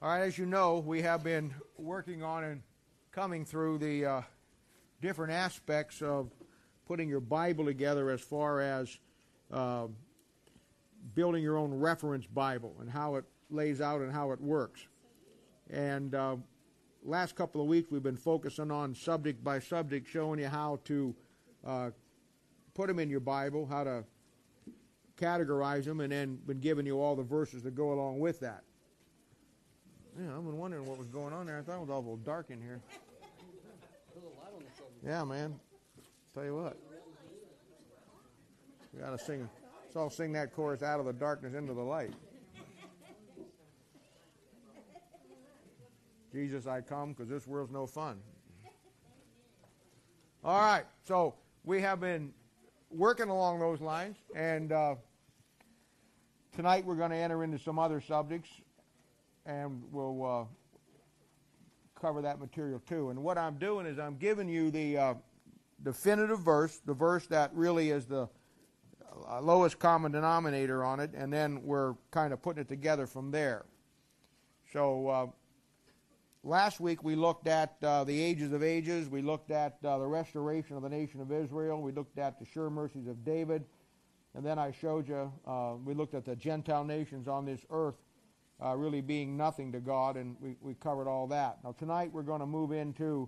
All right, as you know, we have been working on and coming through the different aspects of putting your Bible together as far as building your own reference Bible and how it lays out and how it works. And last couple of weeks we've been focusing on subject by subject, showing you how to put them in your Bible, how to categorize them, and then been giving you all the verses that go along with that. Yeah, I've been wondering what was going on there. I thought it was all a little dark in here. Yeah, man. Tell you what. We gotta sing. Let's all sing that chorus, "Out of the darkness into the light." Jesus, I come because this world's no fun. All right, so we have been working along those lines, and tonight we're going to enter into some other subjects, and we'll cover that material too. And what I'm doing is I'm giving you the definitive verse, the verse that really is the lowest common denominator on it, and then we're kind of putting it together from there. So last week we looked at the ages of ages. We looked at the restoration of the nation of Israel. We looked at the sure mercies of David. And then I showed you, we looked at the Gentile nations on this earth really being nothing to God, and we covered all that. Now tonight we're going to move into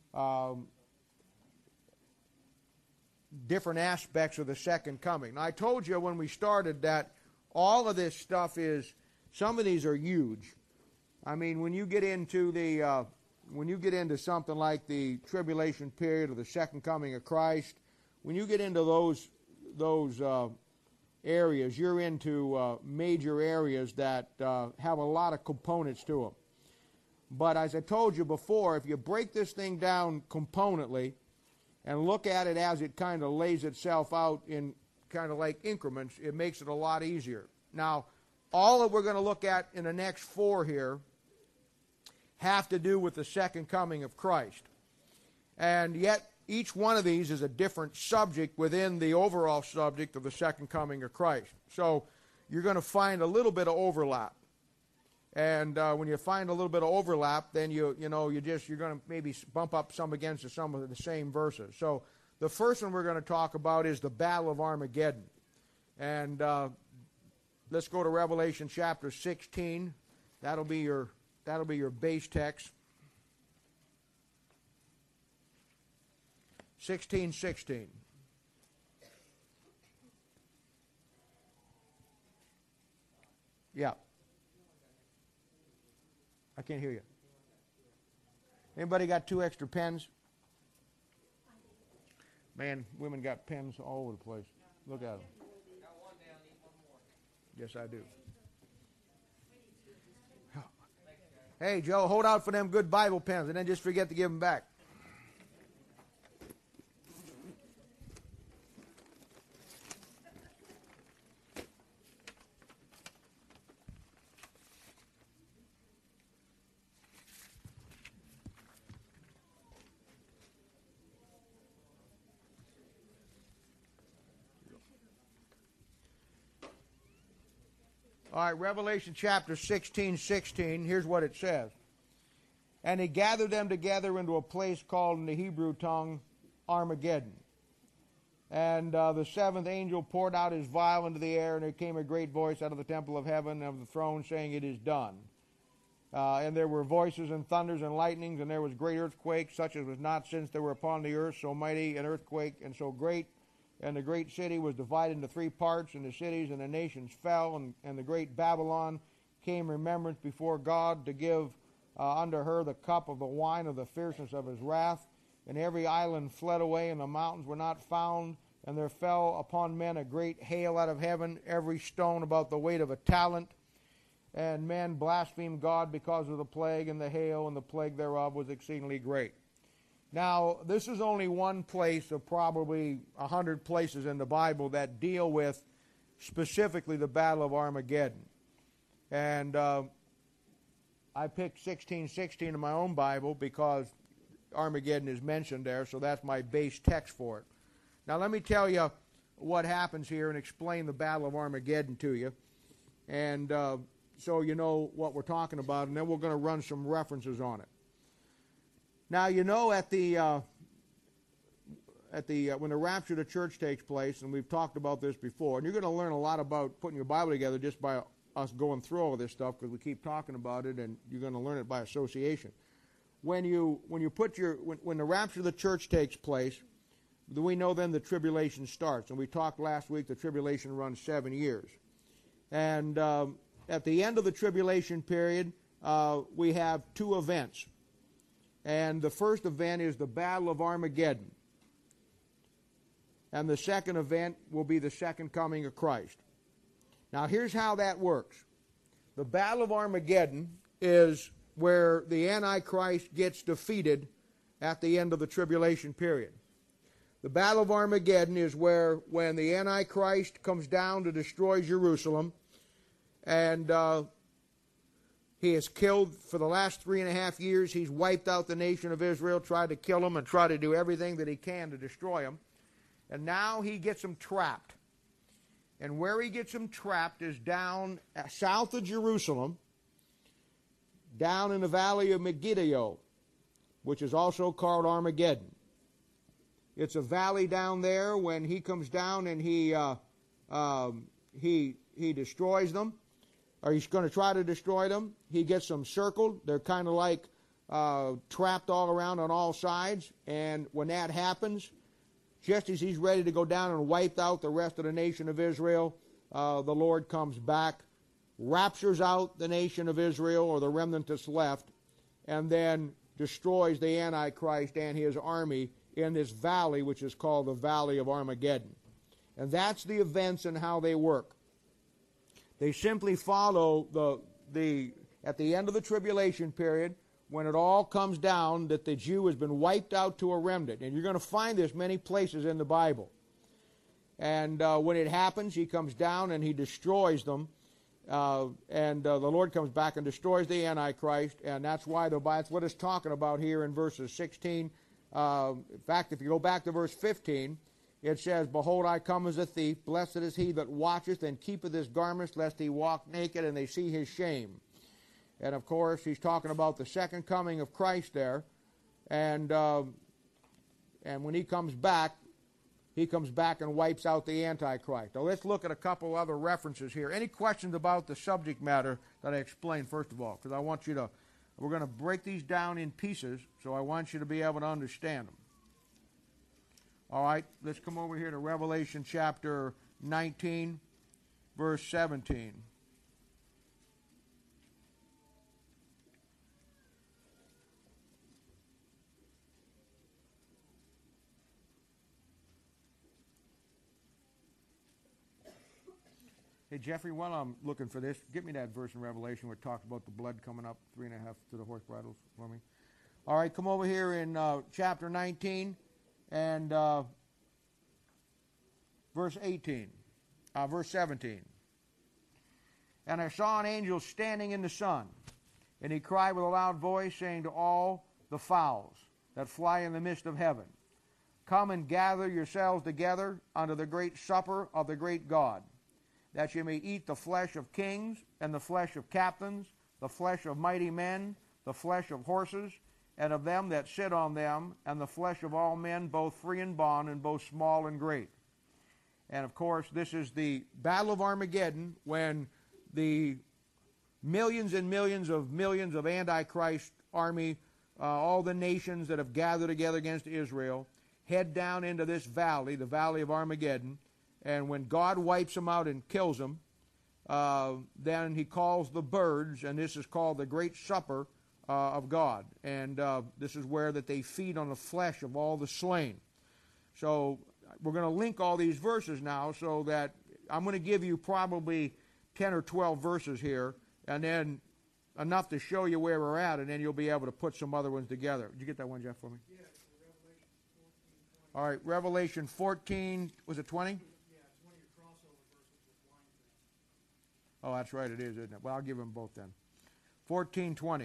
different aspects of the second coming. Now I told you when we started that all of this stuff is, some of these are huge. I mean, when you get into something like the tribulation period or the second coming of Christ, when you get into those areas, you're into major areas that have a lot of components to them. But as I told you before, if you break this thing down componently and look at it as it kind of lays itself out in kind of like increments, it makes it a lot easier. Now, all that we're going to look at in the next four here have to do with the second coming of Christ. And yet, each one of these is a different subject within the overall subject of the second coming of Christ. So, you're going to find a little bit of overlap. And when you find a little bit of overlap, then you're going to maybe bump up some against some of the same verses. So, the first one we're going to talk about is the Battle of Armageddon. And let's go to Revelation chapter 16. That'll be your base text. 16:16. Yeah. I can't hear you. Anybody got 2 extra pens? Man, women got pens all over the place. Look at them. Yes, I do. Hey, Joe, hold out for them good Bible pens and then just forget to give them back. All right, Revelation chapter 16:16, here's what it says. And he gathered them together into a place called in the Hebrew tongue Armageddon. And the seventh angel poured out his vial into the air, and there came a great voice out of the temple of heaven and of the throne, saying, "It is done." And there were voices and thunders and lightnings, and there was great earthquake, such as was not since there were upon the earth so mighty an earthquake and so great. And the great city was divided into 3 parts, and the cities and the nations fell, and the great Babylon came remembrance before God to give unto her the cup of the wine of the fierceness of his wrath. And every island fled away, and the mountains were not found. And there fell upon men a great hail out of heaven, every stone about the weight of a talent. And men blasphemed God because of the plague and the hail, and the plague thereof was exceedingly great. Now, this is only one place of probably 100 places in the Bible that deal with specifically the Battle of Armageddon. And I picked 16:16 in my own Bible because Armageddon is mentioned there, so that's my base text for it. Now, let me tell you what happens here and explain the Battle of Armageddon to you. And so you know what we're talking about, and then we're going to run some references on it. Now, you know, at the when the rapture of the church takes place, and we've talked about this before, and you're going to learn a lot about putting your Bible together just by us going through all of this stuff, because we keep talking about it, and you're going to learn it by association. When the rapture of the church takes place, we know then the tribulation starts. And we talked last week, the tribulation runs 7 years. And at the end of the tribulation period, we have two events. And the first event is the Battle of Armageddon. And the second event will be the second coming of Christ. Now, here's how that works. The Battle of Armageddon is where the Antichrist gets defeated at the end of the tribulation period. The Battle of Armageddon is where, when the Antichrist comes down to destroy Jerusalem, and he is killed for the last 3.5 years. He's wiped out the nation of Israel, tried to kill them, and tried to do everything that he can to destroy them. And now he gets them trapped. And where he gets them trapped is down south of Jerusalem, down in the valley of Megiddo, which is also called Armageddon. It's a valley down there. When he comes down and he destroys them, or he's going to try to destroy them, he gets them circled. They're kind of like trapped all around on all sides. And when that happens, just as he's ready to go down and wipe out the rest of the nation of Israel, the Lord comes back, raptures out the nation of Israel, or the remnant that's left, and then destroys the Antichrist and his army in this valley, which is called the Valley of Armageddon. And that's the events and how they work. They simply follow at the end of the tribulation period, when it all comes down, that the Jew has been wiped out to a remnant. And you're going to find this many places in the Bible. And when it happens, he comes down and he destroys them. And the Lord comes back and destroys the Antichrist. And that's why that's what it's talking about here in verses 16. In fact, if you go back to verse 15, it says, "Behold, I come as a thief. Blessed is he that watcheth and keepeth his garments, lest he walk naked and they see his shame." And of course, he's talking about the second coming of Christ there. And when he comes back and wipes out the Antichrist. Now let's look at a couple other references here. Any questions about the subject matter that I explained, first of all? Because we're going to break these down in pieces, so I want you to be able to understand them. All right, let's come over here to Revelation chapter 19, verse 17. Hey, Jeffrey, while I'm looking for this, get me that verse in Revelation where it talks about the blood coming up 3.5 to the horse bridles for me. All right, come over here in chapter 19 and verse 17. "And I saw an angel standing in the sun, and he cried with a loud voice, saying to all the fowls that fly in the midst of heaven, Come and gather yourselves together unto the great supper of the great God, that ye may eat the flesh of kings, and the flesh of captains, the flesh of mighty men, the flesh of horses, and of them that sit on them, and the flesh of all men, both free and bond, and both small and great." And of course, this is the Battle of Armageddon, when the millions and millions of Antichrist army, all the nations that have gathered together against Israel, head down into this valley, the Valley of Armageddon. And when God wipes them out and kills them, then he calls the birds, and this is called the Great Supper of God. And this is where that they feed on the flesh of all the slain. So we're going to link all these verses now, so that I'm going to give you probably 10 or 12 verses here, and then enough to show you where we're at, and then you'll be able to put some other ones together. Did you get that one, Jeff, for me? Yeah, Revelation 14, 20. All right, Revelation 14, was it 20? Oh, that's right, it is, isn't it? Well, I'll give them both then. 14:20.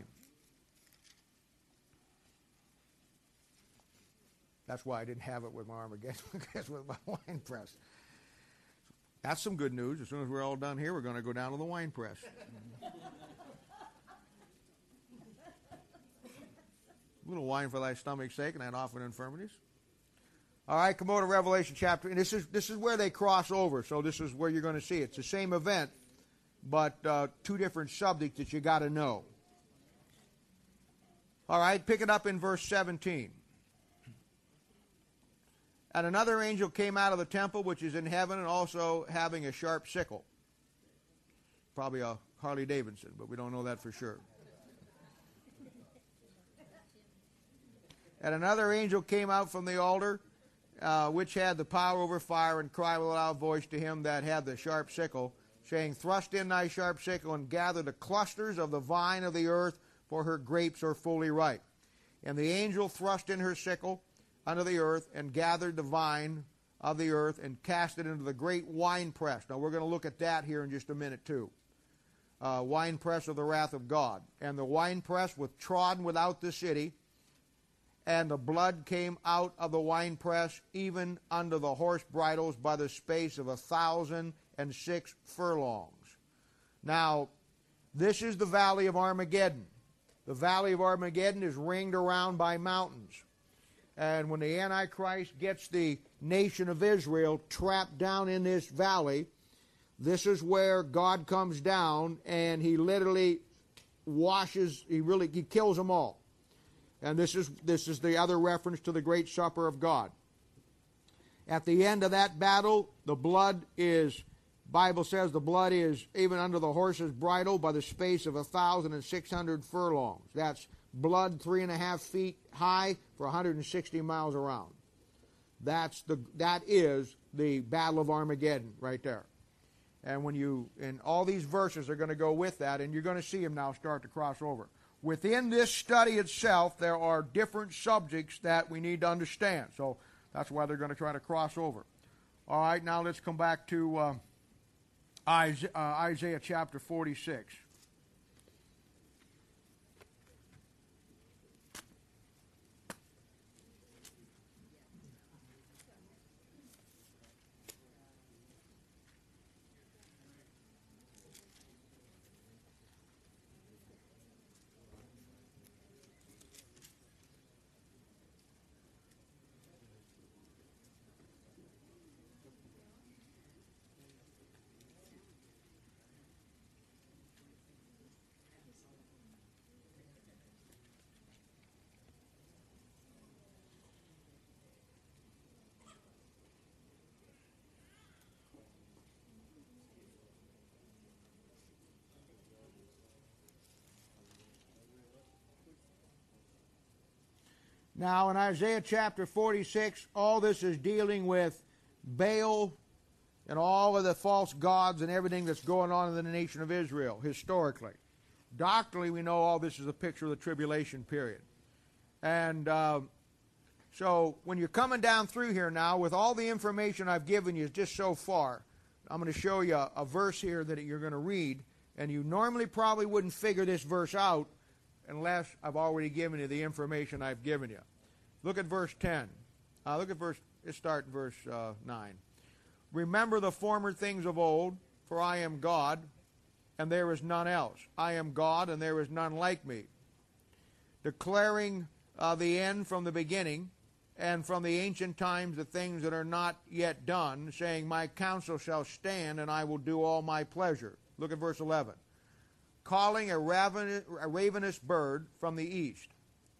That's why I didn't have it with my Armageddon, because with my wine press. That's some good news. As soon as we're all done here, we're going to go down to the wine press. A little wine for thy stomach's sake, and thine often infirmities. All right, come over to Revelation chapter, and this is where they cross over. So this is where you're going to see it. It's the same event, but two different subjects that you got to know. All right, pick it up in verse 17. And another angel came out of the temple which is in heaven, and also having a sharp sickle. Probably a Harley Davidson, but we don't know that for sure. And another angel came out from the altar, which had the power over fire, and cried with a loud voice to him that had the sharp sickle, saying, Thrust in thy sharp sickle, and gather the clusters of the vine of the earth, for her grapes are fully ripe. And the angel thrust in her sickle under the earth, and gathered the vine of the earth, and cast it into the great winepress. Now we're going to look at that here in just a minute too. Winepress of the wrath of God. And the winepress was trodden without the city, and the blood came out of the winepress, even unto the horse bridles, by the space of 1,006 furlongs. Now, this is the valley of Armageddon. The valley of Armageddon is ringed around by mountains. And when the Antichrist gets the nation of Israel trapped down in this valley, this is where God comes down and he literally he kills them all. And this is the other reference to the great supper of God. At the end of that battle, the blood is, Bible says the blood is even under the horse's bridle by the space of 1,600 furlongs. That's blood 3.5 feet high for 160 miles around. That is the Battle of Armageddon right there. And and all these verses are going to go with that, and you're going to see them now start to cross over. Within this study itself, there are different subjects that we need to understand. So that's why they're going to try to cross over. All right, now let's come back to Isaiah chapter 46. Now, in Isaiah chapter 46, all this is dealing with Baal and all of the false gods and everything that's going on in the nation of Israel historically. Doctrinally, we know all this is a picture of the tribulation period. And so when you're coming down through here now, with all the information I've given you just so far, I'm going to show you a verse here that you're going to read, and you normally probably wouldn't figure this verse out unless I've already given you the information I've given you. Look at verse 10. Let's start in verse 9. Remember the former things of old, for I am God, and there is none else. I am God, and there is none like me. Declaring the end from the beginning, and from the ancient times the things that are not yet done, saying, My counsel shall stand, and I will do all my pleasure. Look at verse 11. Calling a ravenous bird from the east.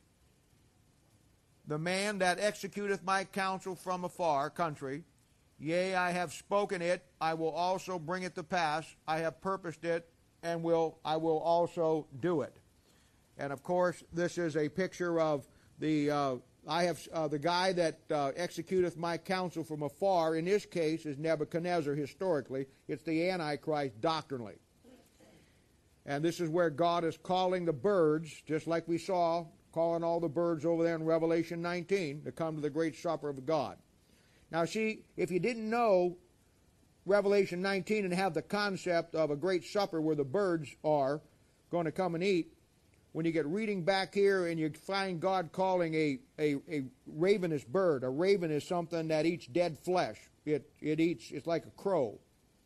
The man that executeth my counsel from a far country, yea, I have spoken it, I will also bring it to pass, I have purposed it, and I will also do it. And of course, this is a picture of the guy that executeth my counsel from afar. In this case, is Nebuchadnezzar historically. It's the Antichrist doctrinally. And this is where God is calling the birds, just like we saw, calling all the birds over there in Revelation 19 to come to the great supper of God. Now see, if you didn't know Revelation 19 and have the concept of a great supper where the birds are going to come and eat, when you get reading back here and you find God calling a ravenous bird, a raven is something that eats dead flesh. It eats, it's like a crow.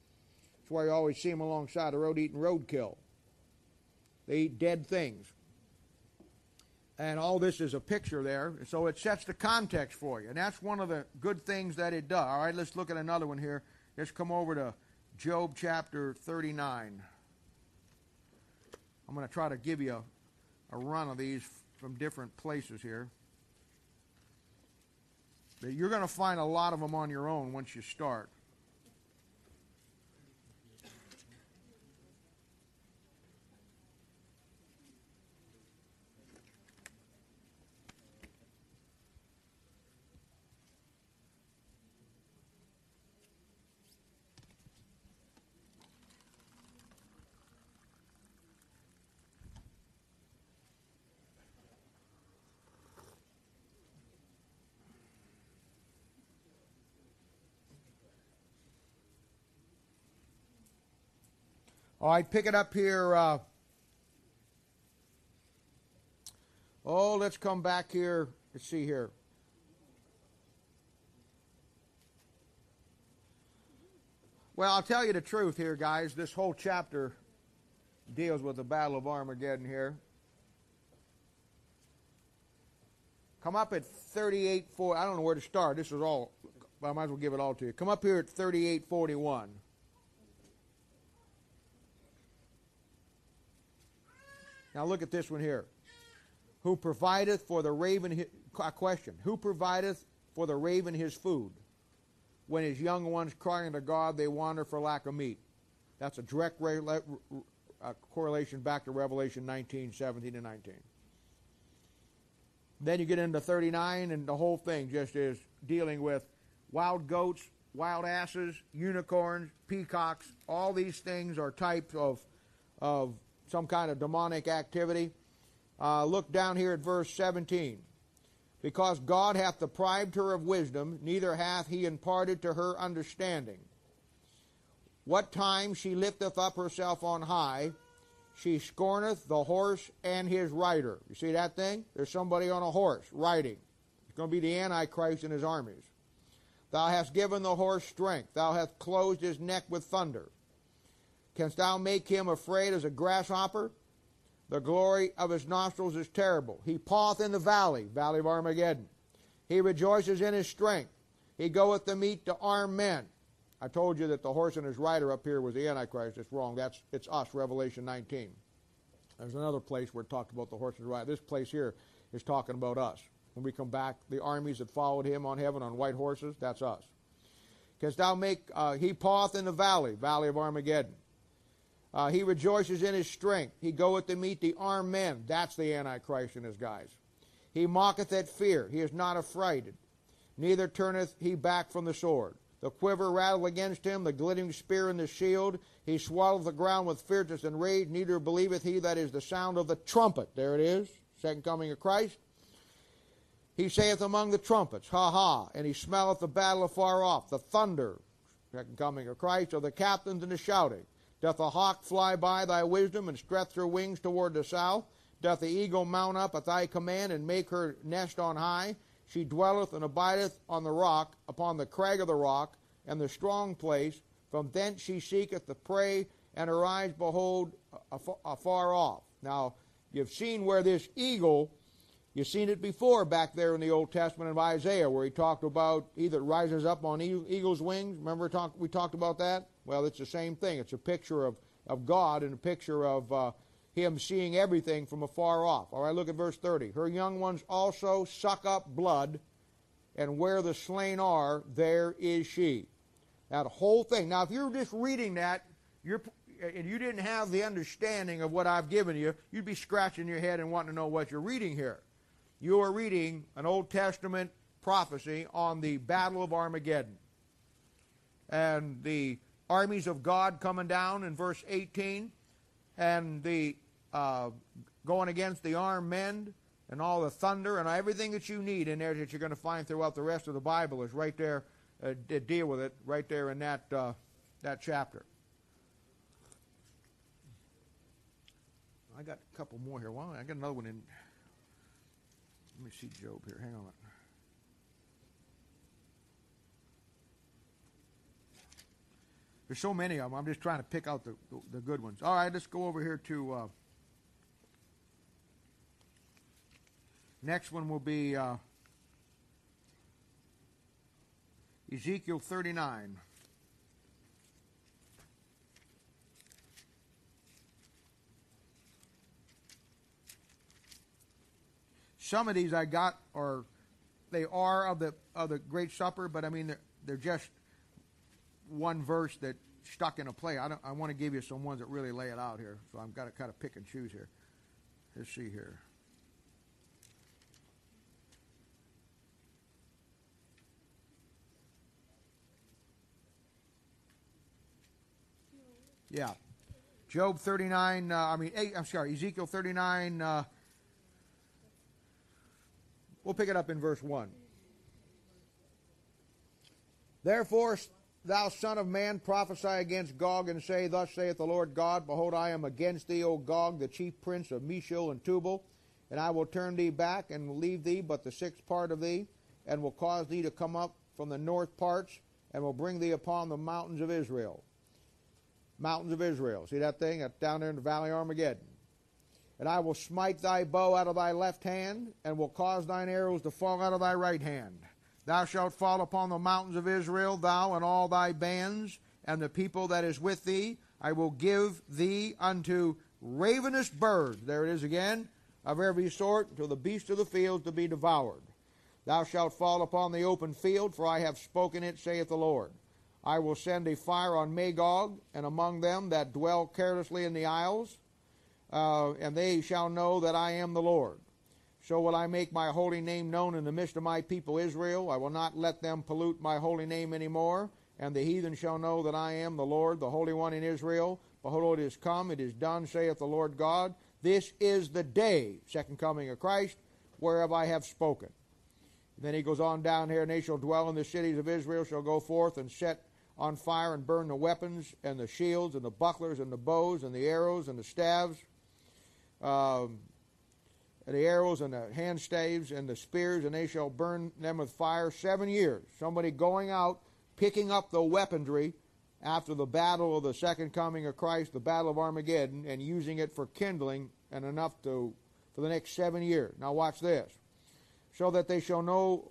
That's why you always see them alongside the road eating roadkill. They eat dead things. And all this is a picture there, so it sets the context for you. And that's one of the good things that it does. All right, let's look at another one here. Let's come over to Job chapter 39. I'm going to try to give you a run of these from different places here. But you're going to find a lot of them on your own once you start. All right, pick it up here. Let's come back here. Let's see here. Well, I'll tell you the truth here, guys. This whole chapter deals with the Battle of Armageddon here. Come up at 38:4. I don't know where to start. This is all, but I might as well give it all to you. Come up here at 38:41. Now look at this one here. Who provideth for the raven, question, who provideth for the raven his food? When his young ones cry unto God, they wander for lack of meat. That's a direct correlation back to Revelation 19, 17 and 19. Then you get into 39, and the whole thing just is dealing with wild goats, wild asses, unicorns, peacocks. All these things are types of some kind of demonic activity. Look down here at verse 17. Because God hath deprived her of wisdom, neither hath he imparted to her understanding. What time she lifteth up herself on high, she scorneth the horse and his rider. You see that thing? There's somebody on a horse riding. It's going to be the Antichrist and his armies. Thou hast given the horse strength. Thou hast closed his neck with thunder. Canst thou make him afraid as a grasshopper? The glory of his nostrils is terrible. He paweth in the valley of Armageddon. He rejoices in his strength. He goeth to meet the armed men. I told you that the horse and his rider up here was the Antichrist. It's wrong. It's us, Revelation 19. There's another place where it talked about the horse and rider. This place here is talking about us. When we come back, the armies that followed him on heaven on white horses, that's us. Canst thou make, he paweth in the valley of Armageddon. He rejoices in his strength. He goeth to meet the armed men. That's the Antichrist and his guys. He mocketh at fear. He is not affrighted. Neither turneth he back from the sword. The quiver rattled against him, the glittering spear and the shield. He swalloweth the ground with fierceness and rage. Neither believeth he that is the sound of the trumpet. There it is, second coming of Christ. He saith among the trumpets, ha ha, and he smelleth the battle afar off, the thunder, second coming of Christ, of the captains and the shouting. Doth the hawk fly by thy wisdom, and stretch her wings toward the south? Doth the eagle mount up at thy command, and make her nest on high? She dwelleth and abideth on the rock, upon the crag of the rock, and the strong place. From thence she seeketh the prey, and her eyes behold afar off. Now, you've seen where this eagle, you've seen it before back there in the Old Testament of Isaiah, where he talked about he that rises up on eagle's wings. Remember we talked about that? Well, it's the same thing. It's a picture of God and a picture of him seeing everything from afar off. All right, look at verse 30. Her young ones also suck up blood, and where the slain are, there is she. That whole thing. Now, if you're just reading that, and you didn't have the understanding of what I've given you, you'd be scratching your head and wanting to know what you're reading here. You are reading an Old Testament prophecy on the Battle of Armageddon. And the armies of God coming down in verse 18, and the going against the armed men, and all the thunder, and everything that you need in there that you're going to find throughout the rest of the Bible is right there, deal with it right there in that chapter. I got a couple more here. Well, I got another one in. Let me see Job here. Hang on. There's so many of them. I'm just trying to pick out the good ones. All right, let's go over here to next one will be Ezekiel 39. Some of these I got are they are of the Great Supper, but I mean they're just one verse that stuck in a play. I want to give you some ones that really lay it out here, so I've got to kind of pick and choose here. Let's see here. Yeah. Job 39, Ezekiel 39, we'll pick it up in verse 1. Therefore, thou son of man, prophesy against Gog, and say, Thus saith the Lord God, Behold, I am against thee, O Gog, the chief prince of Meshul and Tubal, and I will turn thee back, and will leave thee but the sixth part of thee, and will cause thee to come up from the north parts, and will bring thee upon the mountains of Israel. Mountains of Israel. See that thing? That's down there in the valley of Armageddon. And I will smite thy bow out of thy left hand, and will cause thine arrows to fall out of thy right hand. Thou shalt fall upon the mountains of Israel, thou and all thy bands, and the people that is with thee. I will give thee unto ravenous birds, there it is again, of every sort, unto the beasts of the field to be devoured. Thou shalt fall upon the open field, for I have spoken it, saith the Lord. I will send a fire on Magog, and among them that dwell carelessly in the isles, and they shall know that I am the Lord. So will I make my holy name known in the midst of my people Israel. I will not let them pollute my holy name any more, and the heathen shall know that I am the Lord, the Holy One in Israel. Behold, it is come, it is done, saith the Lord God. This is the day, second coming of Christ, whereof I have spoken. And then he goes on down here, and they shall dwell in the cities of Israel, shall go forth and set on fire and burn the weapons and the shields and the bucklers and the bows and the arrows and the staves, and the arrows and the hand staves and the spears, and they shall burn them with fire 7 years. Somebody going out, picking up the weaponry after the battle of the second coming of Christ, the battle of Armageddon, and using it for kindling and enough for the next 7 years. Now watch this. So that they shall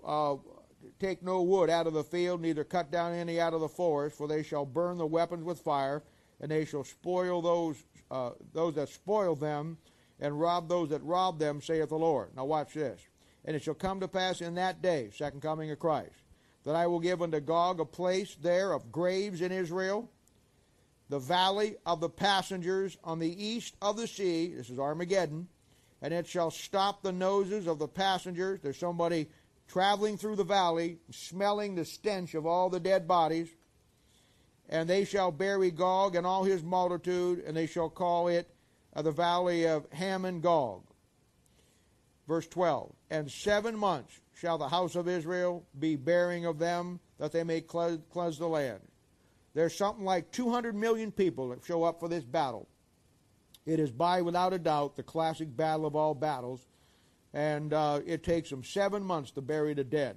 take no wood out of the field, neither cut down any out of the forest, for they shall burn the weapons with fire, and they shall spoil those that spoil them, and rob those that rob them, saith the Lord. Now watch this. And it shall come to pass in that day, second coming of Christ, that I will give unto Gog a place there of graves in Israel, the valley of the passengers on the east of the sea, this is Armageddon, and it shall stop the noses of the passengers. There's somebody traveling through the valley, smelling the stench of all the dead bodies. And they shall bury Gog and all his multitude, and they shall call it the valley of Hammon Gog. Verse 12, and 7 months shall the house of Israel be burying of them, that they may cleanse the land. There's something like 200 million people that show up for this battle. It is by, without a doubt, the classic battle of all battles. And it takes them 7 months to bury the dead.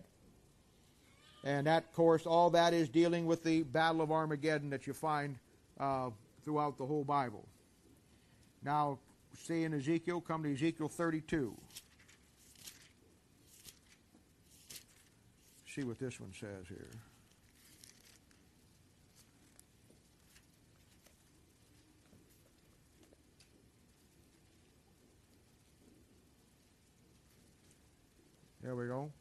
And that, of course, all that is dealing with the Battle of Armageddon that you find throughout the whole Bible. Now, see in Ezekiel, come to Ezekiel 32. See what this one says here. There we go.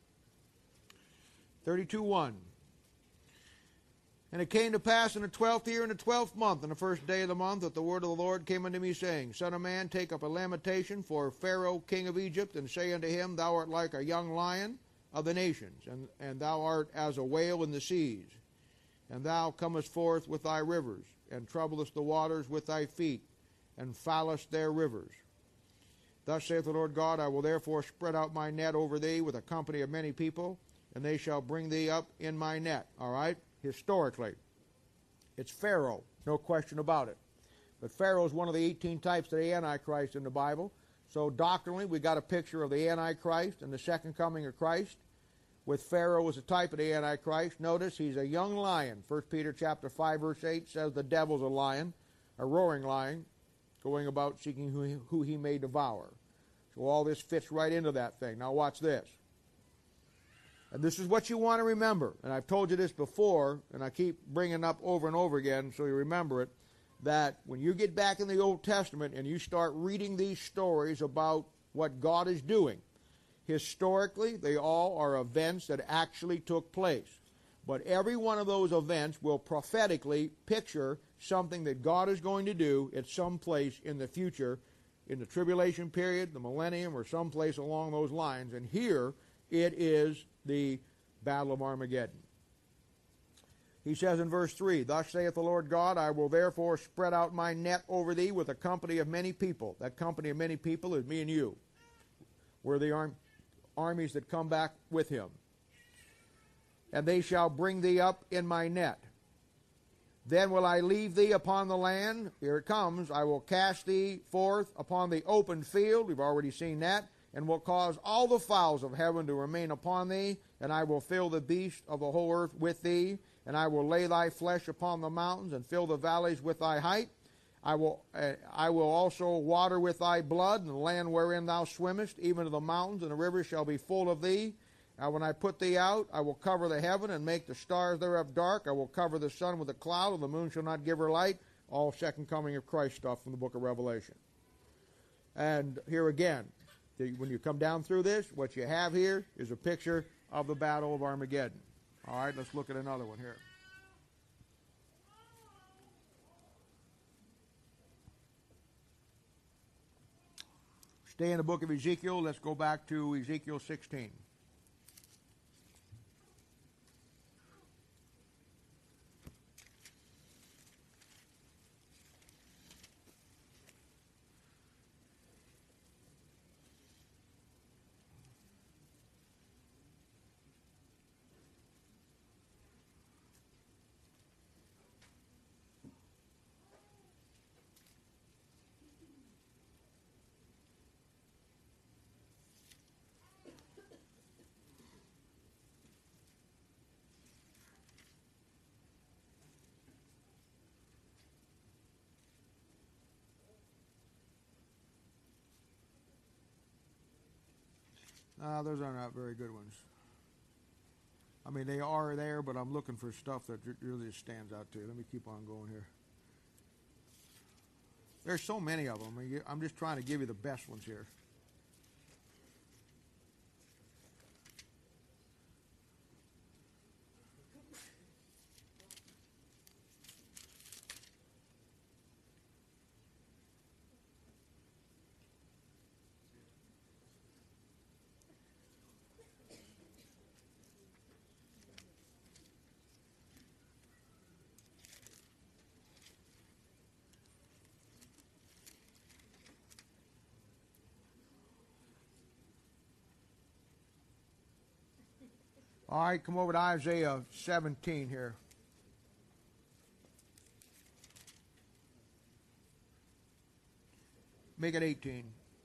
32:1. And it came to pass in the 12th year, in the 12th month, in the first day of the month, that the word of the Lord came unto me, saying, Son of man, take up a lamentation for Pharaoh king of Egypt, and say unto him, Thou art like a young lion of the nations, and thou art as a whale in the seas. And thou comest forth with thy rivers, and troublest the waters with thy feet, and foulest their rivers. Thus saith the Lord God, I will therefore spread out my net over thee with a company of many people, and they shall bring thee up in my net. All right? Historically, it's Pharaoh, no question about it. But Pharaoh is one of the 18 types of the Antichrist in the Bible. So doctrinally, we got a picture of the Antichrist and the second coming of Christ. with Pharaoh as a type of the Antichrist. Notice he's a young lion. 1 Peter chapter 5, verse 8 says the devil's a lion, a roaring lion, going about seeking who he may devour. So all this fits right into that thing. Now watch this. And this is what you want to remember. And I've told you this before, and I keep bringing it up over and over again so you remember it, that when you get back in the Old Testament and you start reading these stories about what God is doing, historically, they all are events that actually took place. But every one of those events will prophetically picture something that God is going to do at some place in the future, in the tribulation period, the millennium, or someplace along those lines. And here it is the Battle of Armageddon. He says in verse 3, "Thus saith the Lord God, I will therefore spread out my net over thee with a company of many people." That company of many people is me and you. We're the armies that come back with him. "And they shall bring thee up in my net. Then will I leave thee upon the land." Here it comes. "I will cast thee forth upon the open field." We've already seen that. "And will cause all the fowls of heaven to remain upon thee. And I will fill the beasts of the whole earth with thee. And I will lay thy flesh upon the mountains, and fill the valleys with thy height. I will also water with thy blood, and the land wherein thou swimmest, even to the mountains, and the rivers shall be full of thee. And when I put thee out, I will cover the heaven, and make the stars thereof dark. I will cover the sun with a cloud, and the moon shall not give her light." All second coming of Christ stuff from the book of Revelation. And here again, when you come down through this, what you have here is a picture of the Battle of Armageddon. All right, let's look at another one here. Stay in the book of Ezekiel. Let's go back to Ezekiel 16. Those are not very good ones. I mean, they are there, but I'm looking for stuff that really stands out to you. Let me keep on going here. There's so many of them. I'm just trying to give you the best ones here. All right, come over to Isaiah 17 here. Make it 18.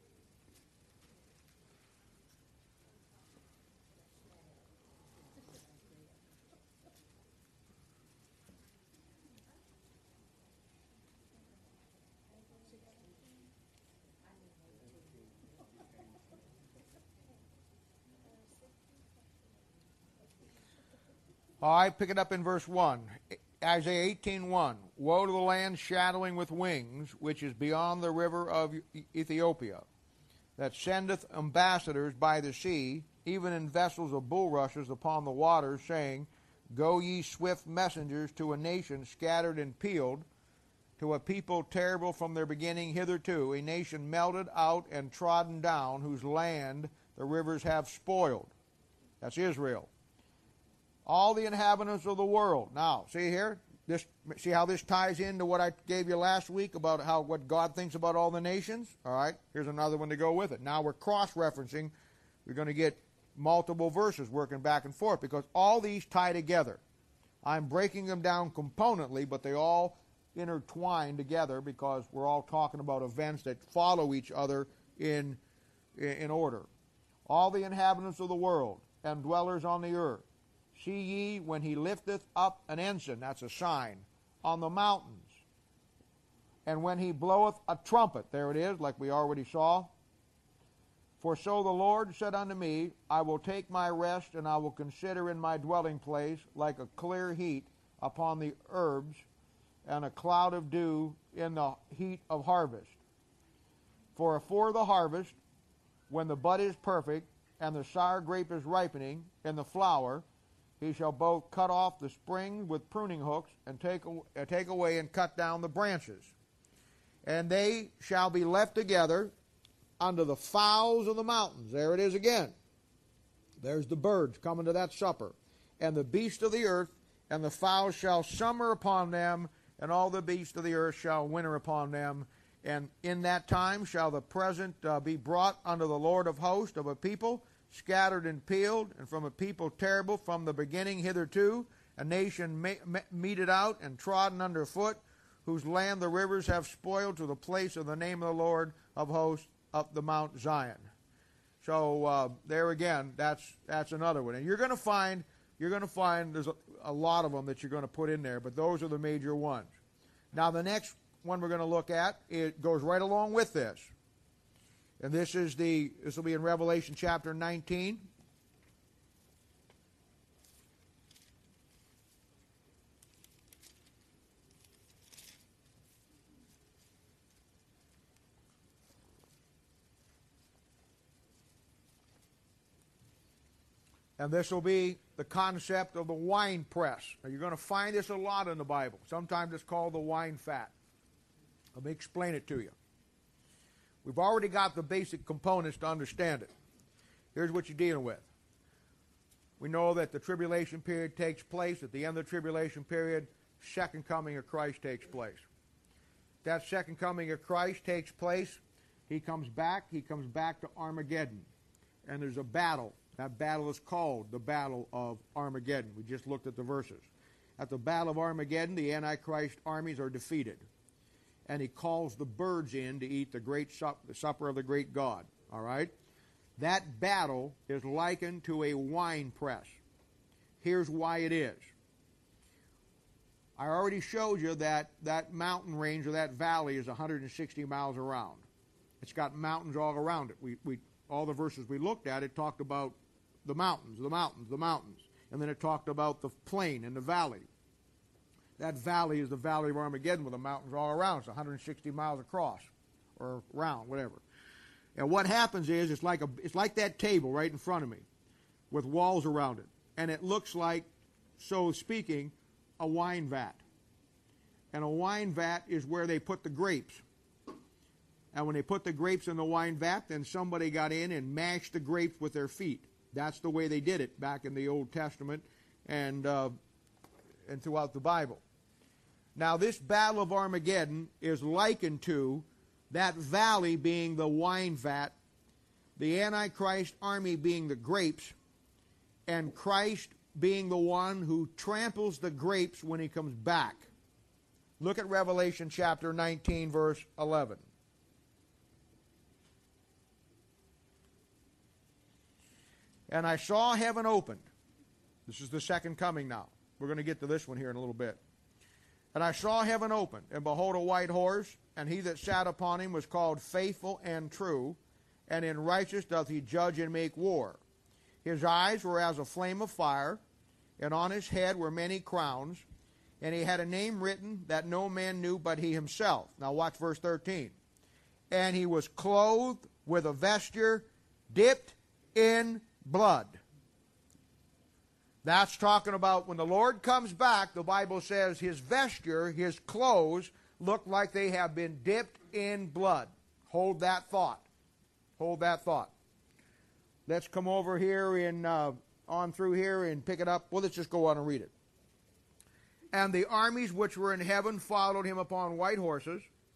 All right, pick it up in verse 1. Isaiah 18:1. "Woe to the land shadowing with wings, which is beyond the river of Ethiopia, that sendeth ambassadors by the sea, even in vessels of bulrushes upon the waters, saying, Go ye swift messengers to a nation scattered and peeled, to a people terrible from their beginning hitherto, a nation melted out and trodden down, whose land the rivers have spoiled." That's Israel. "All the inhabitants of the world." Now, see here? See how this ties into what I gave you last week about what God thinks about all the nations? All right, here's another one to go with it. Now we're cross-referencing. We're going to get multiple verses working back and forth because all these tie together. I'm breaking them down componently, but they all intertwine together because we're all talking about events that follow each other in order. "All the inhabitants of the world." and dwellers on the earth. See ye when he lifteth up an ensign, that's a sign, on the mountains. And when he bloweth a trumpet, there it is, like we already saw. For so the Lord said unto me, I will take my rest, and I will consider in my dwelling place like a clear heat upon the herbs, and a cloud of dew in the heat of harvest. For afore the harvest, when the bud is perfect, and the sour grape is ripening in the flower, he shall both cut off the spring with pruning hooks, and take away and cut down the branches. And they shall be left together unto the fowls of the mountains. There it is again. There's the birds coming to that supper. And the beasts of the earth, and the fowls shall summer upon them, and all the beasts of the earth shall winter upon them. And in that time shall the present be brought unto the Lord of hosts of a people, scattered and peeled, and from a people terrible from the beginning hitherto, a nation meted out and trodden under foot, whose land the rivers have spoiled, to the place of the name of the Lord of hosts up the Mount Zion. So there again, that's another one. And you're going to find there's a lot of them that you're going to put in there, but those are the major ones. Now the next one we're going to look at, it goes right along with this. And this will be in Revelation chapter 19. And this will be the concept of the wine press. Now you're going to find this a lot in the Bible. Sometimes it's called the wine fat. Let me explain it to you. We've already got the basic components to understand it. Here's what you're dealing with. We know that the tribulation period takes place. At the end of the tribulation period, second coming of Christ takes place. That second coming of Christ takes place. He comes back to Armageddon. And there's a battle. That battle is called the Battle of Armageddon. We just looked at the verses. At the Battle of Armageddon, the Antichrist armies are defeated. And he calls the birds in to eat the supper of the great God. All right? That battle is likened to a wine press. Here's why it is. I already showed you that mountain range or that valley is 160 miles around. It's got mountains all around it. All the verses we looked at, it talked about the mountains. And then it talked about the plain and the valley. That valley is the Valley of Armageddon with the mountains all around. It's 160 miles across or around, whatever. And what happens is it's like that table right in front of me with walls around it. And it looks like, so speaking, a wine vat. And a wine vat is where they put the grapes. And when they put the grapes in the wine vat, then somebody got in and mashed the grapes with their feet. That's the way they did it back in the Old Testament and throughout the Bible. Now, this Battle of Armageddon is likened to that valley being the wine vat, the Antichrist army being the grapes, and Christ being the one who tramples the grapes when he comes back. Look at Revelation chapter 19, verse 11. And I saw heaven opened. This is the second coming now. We're going to get to this one here in a little bit. And I saw heaven opened, and behold a white horse, and he that sat upon him was called Faithful and True, and in righteousness doth he judge and make war. His eyes were as a flame of fire, and on his head were many crowns, and he had a name written that no man knew but he himself. Now watch verse 13. And he was clothed with a vesture dipped in blood. That's talking about when the Lord comes back, the Bible says his vesture, his clothes, look like they have been dipped in blood. Hold that thought. Hold that thought. Let's come over here on through here and pick it up. Well, let's just go on and read it. And the armies which were in heaven followed him upon white horses.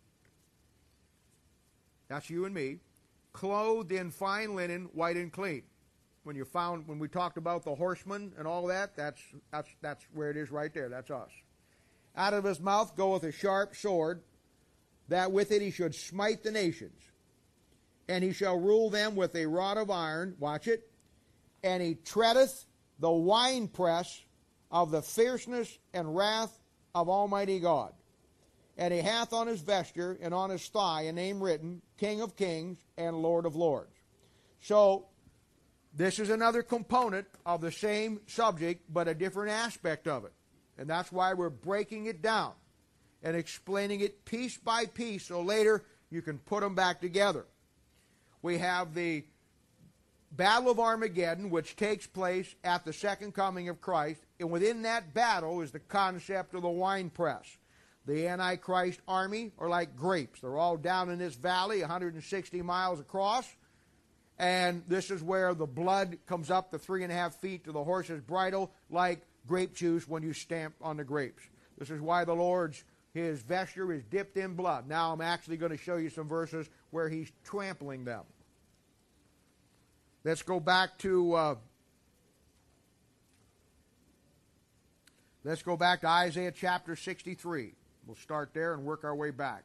That's you and me. Clothed in fine linen, white and clean. When we talked about the horsemen and all that, that's where it is right there. That's us. Out of his mouth goeth a sharp sword, that with it he should smite the nations. And he shall rule them with a rod of iron, watch it, and he treadeth the winepress of the fierceness and wrath of Almighty God. And he hath on his vesture and on his thigh a name written, King of Kings and Lord of Lords. So, this is another component of the same subject, but a different aspect of it. And that's why we're breaking it down and explaining it piece by piece, so later you can put them back together. We have the Battle of Armageddon, which takes place at the second coming of Christ, and within that battle is the concept of the winepress. The Antichrist army are like grapes. They're all down in this valley, 160 miles across, and this is where the blood comes up the 3.5 feet to the horse's bridle like grape juice when you stamp on the grapes. This is why the Lord's, his vesture is dipped in blood. Now I'm actually going to show you some verses where he's trampling them. Let's go back to Isaiah chapter 63. We'll start there and work our way back.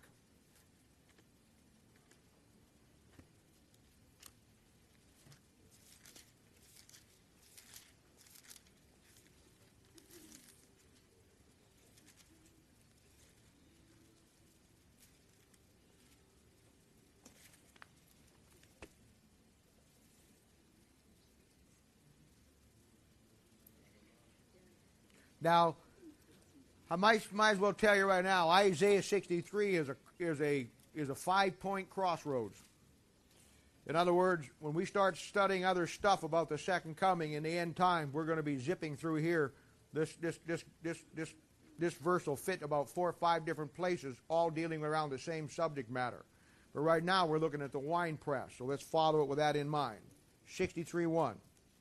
Now, I might as well tell you right now, Isaiah 63 is a 5-point crossroads. In other words, when we start studying other stuff about the second coming in the end time, we're going to be zipping through here. This verse will fit about 4 or 5 different places, all dealing around the same subject matter. But right now, we're looking at the wine press, so let's follow it with that in mind. 63:1.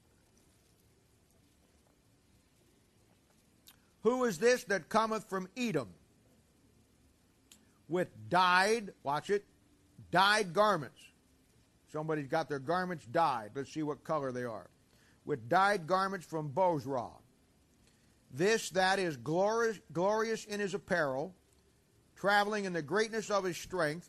Who is this that cometh from Edom with dyed, watch it, dyed garments? Somebody's got their garments dyed. Let's see what color they are. With dyed garments from Bozrah. This that is glorious in his apparel, traveling in the greatness of his strength.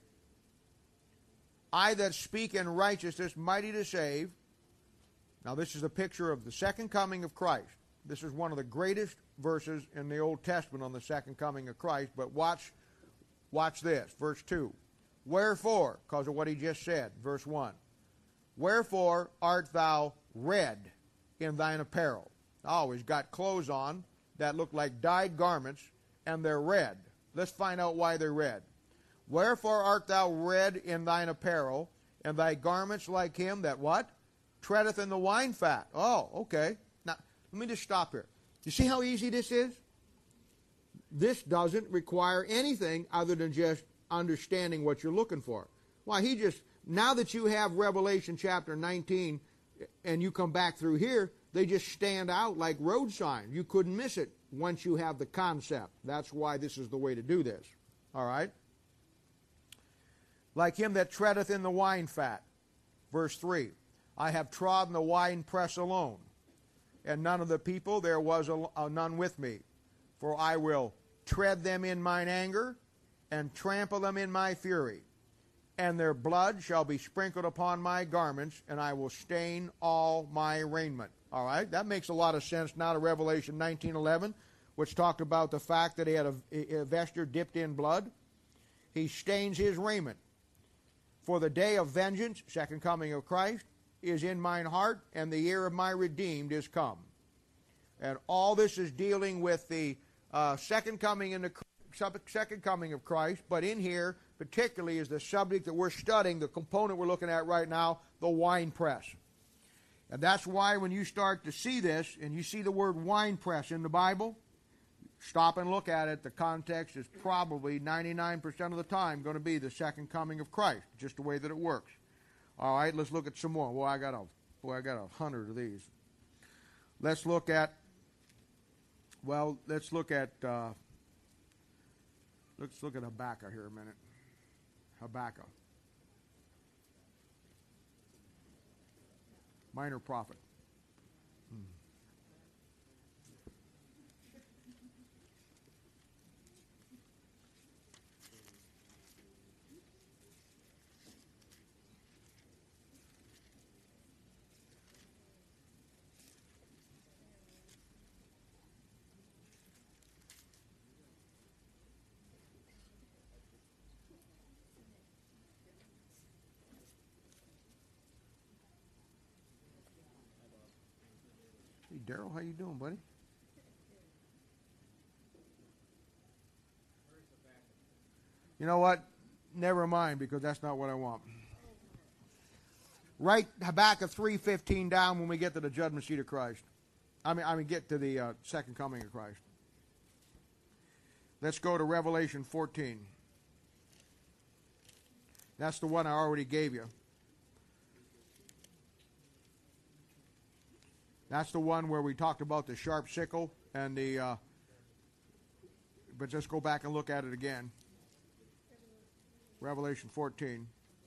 I that speak in righteousness, mighty to save. Now this is a picture of the second coming of Christ. This is one of the greatest verses in the Old Testament on the second coming of Christ, but watch this, verse 2. Wherefore, because of what he just said, verse 1. Wherefore art thou red in thine apparel? Oh, he's got clothes on that look like dyed garments, and they're red. Let's find out why they're red. Wherefore art thou red in thine apparel, and thy garments like him that what? Treadeth in the wine fat. Oh, okay. Now, let me just stop here. You see how easy this is? This doesn't require anything other than just understanding what you're looking for. Why, now that you have Revelation chapter 19 and you come back through here, they just stand out like road signs. You couldn't miss it once you have the concept. That's why this is the way to do this. All right? Like him that treadeth in the wine fat. Verse 3. I have trodden the wine press alone, and none of the people there was none with me. For I will tread them in mine anger, and trample them in my fury. And their blood shall be sprinkled upon my garments, and I will stain all my raiment. All right, that makes a lot of sense now to Revelation 19:11, which talked about the fact that he had a vesture dipped in blood. He stains his raiment. For the day of vengeance, second coming of Christ, is in mine heart, and the year of my redeemed is come. And all this is dealing with the second coming of Christ, but in here particularly is the subject that we're studying, the component we're looking at right now, the wine press. And that's why when you start to see this, and you see the word wine press in the Bible, stop and look at it. The context is probably 99% of the time going to be the second coming of Christ, just the way that it works. All right, let's look at some more. Well, I got 100 of these. Let's look at Habakkuk here a minute. Habakkuk. Minor prophet. Daryl, how you doing, buddy? You know what? Never mind, because that's not what I want. Right Habakkuk 3:15 down when we get to the judgment seat of Christ. I mean, get to the second coming of Christ. Let's go to Revelation 14. That's the one I already gave you. That's the one where we talked about the sharp sickle and the. But just go back and look at it again. Revelation 14.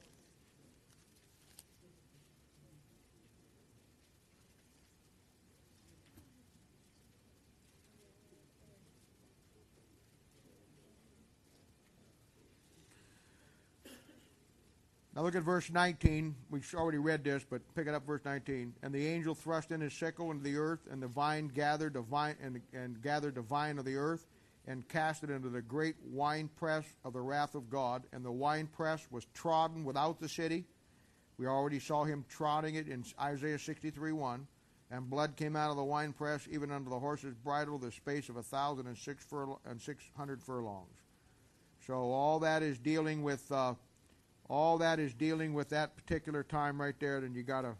Now look at verse 19. We already read this, but pick it up, verse 19. And the angel thrust in his sickle into the earth, and the vine gathered the vine and gathered the vine of the earth, and cast it into the great winepress of the wrath of God. And the winepress was trodden without the city. We already saw him trotting it in Isaiah 63:1. And blood came out of the winepress, even unto the horse's bridle, the space of 1,600 furlongs. So all that is dealing with. All that is dealing with that particular time right there. Then you got to.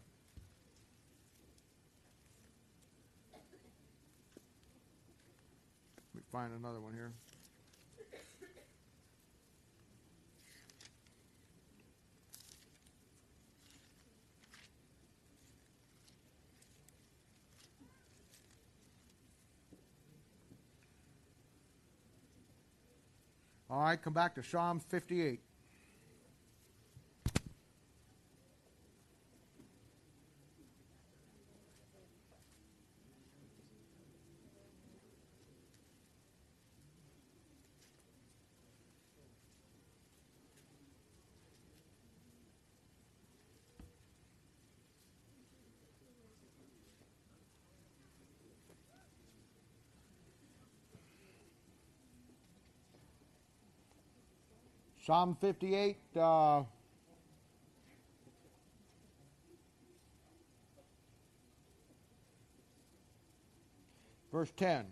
Let me find another one here. All right, come back to Psalm 58. Psalm 58, verse 10.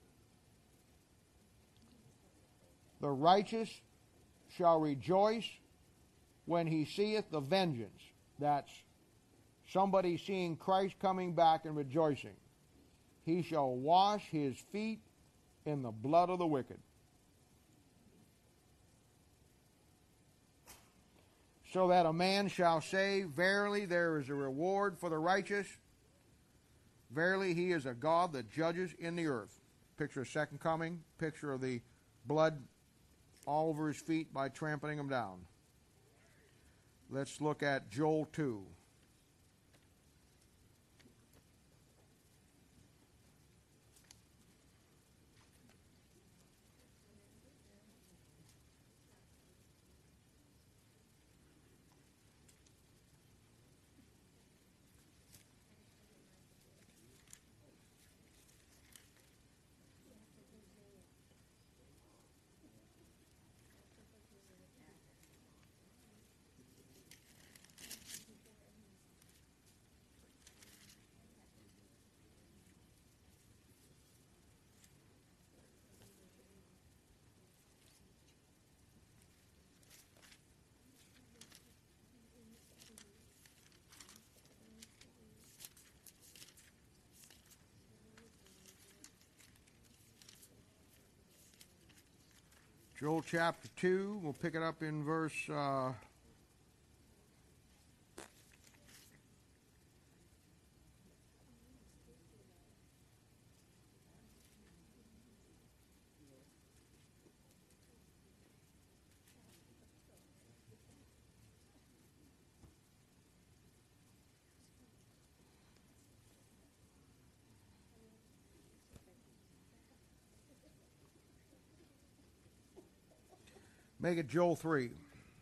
The righteous shall rejoice when he seeth the vengeance. That's somebody seeing Christ coming back and rejoicing. He shall wash his feet in the blood of the wicked. So that a man shall say, verily there is a reward for the righteous. Verily he is a God that judges in the earth. Picture of second coming. Picture of the blood all over his feet by trampling them down. Let's look at Joel 2. Joel chapter 2, we'll pick it up in verse make it Joel 3.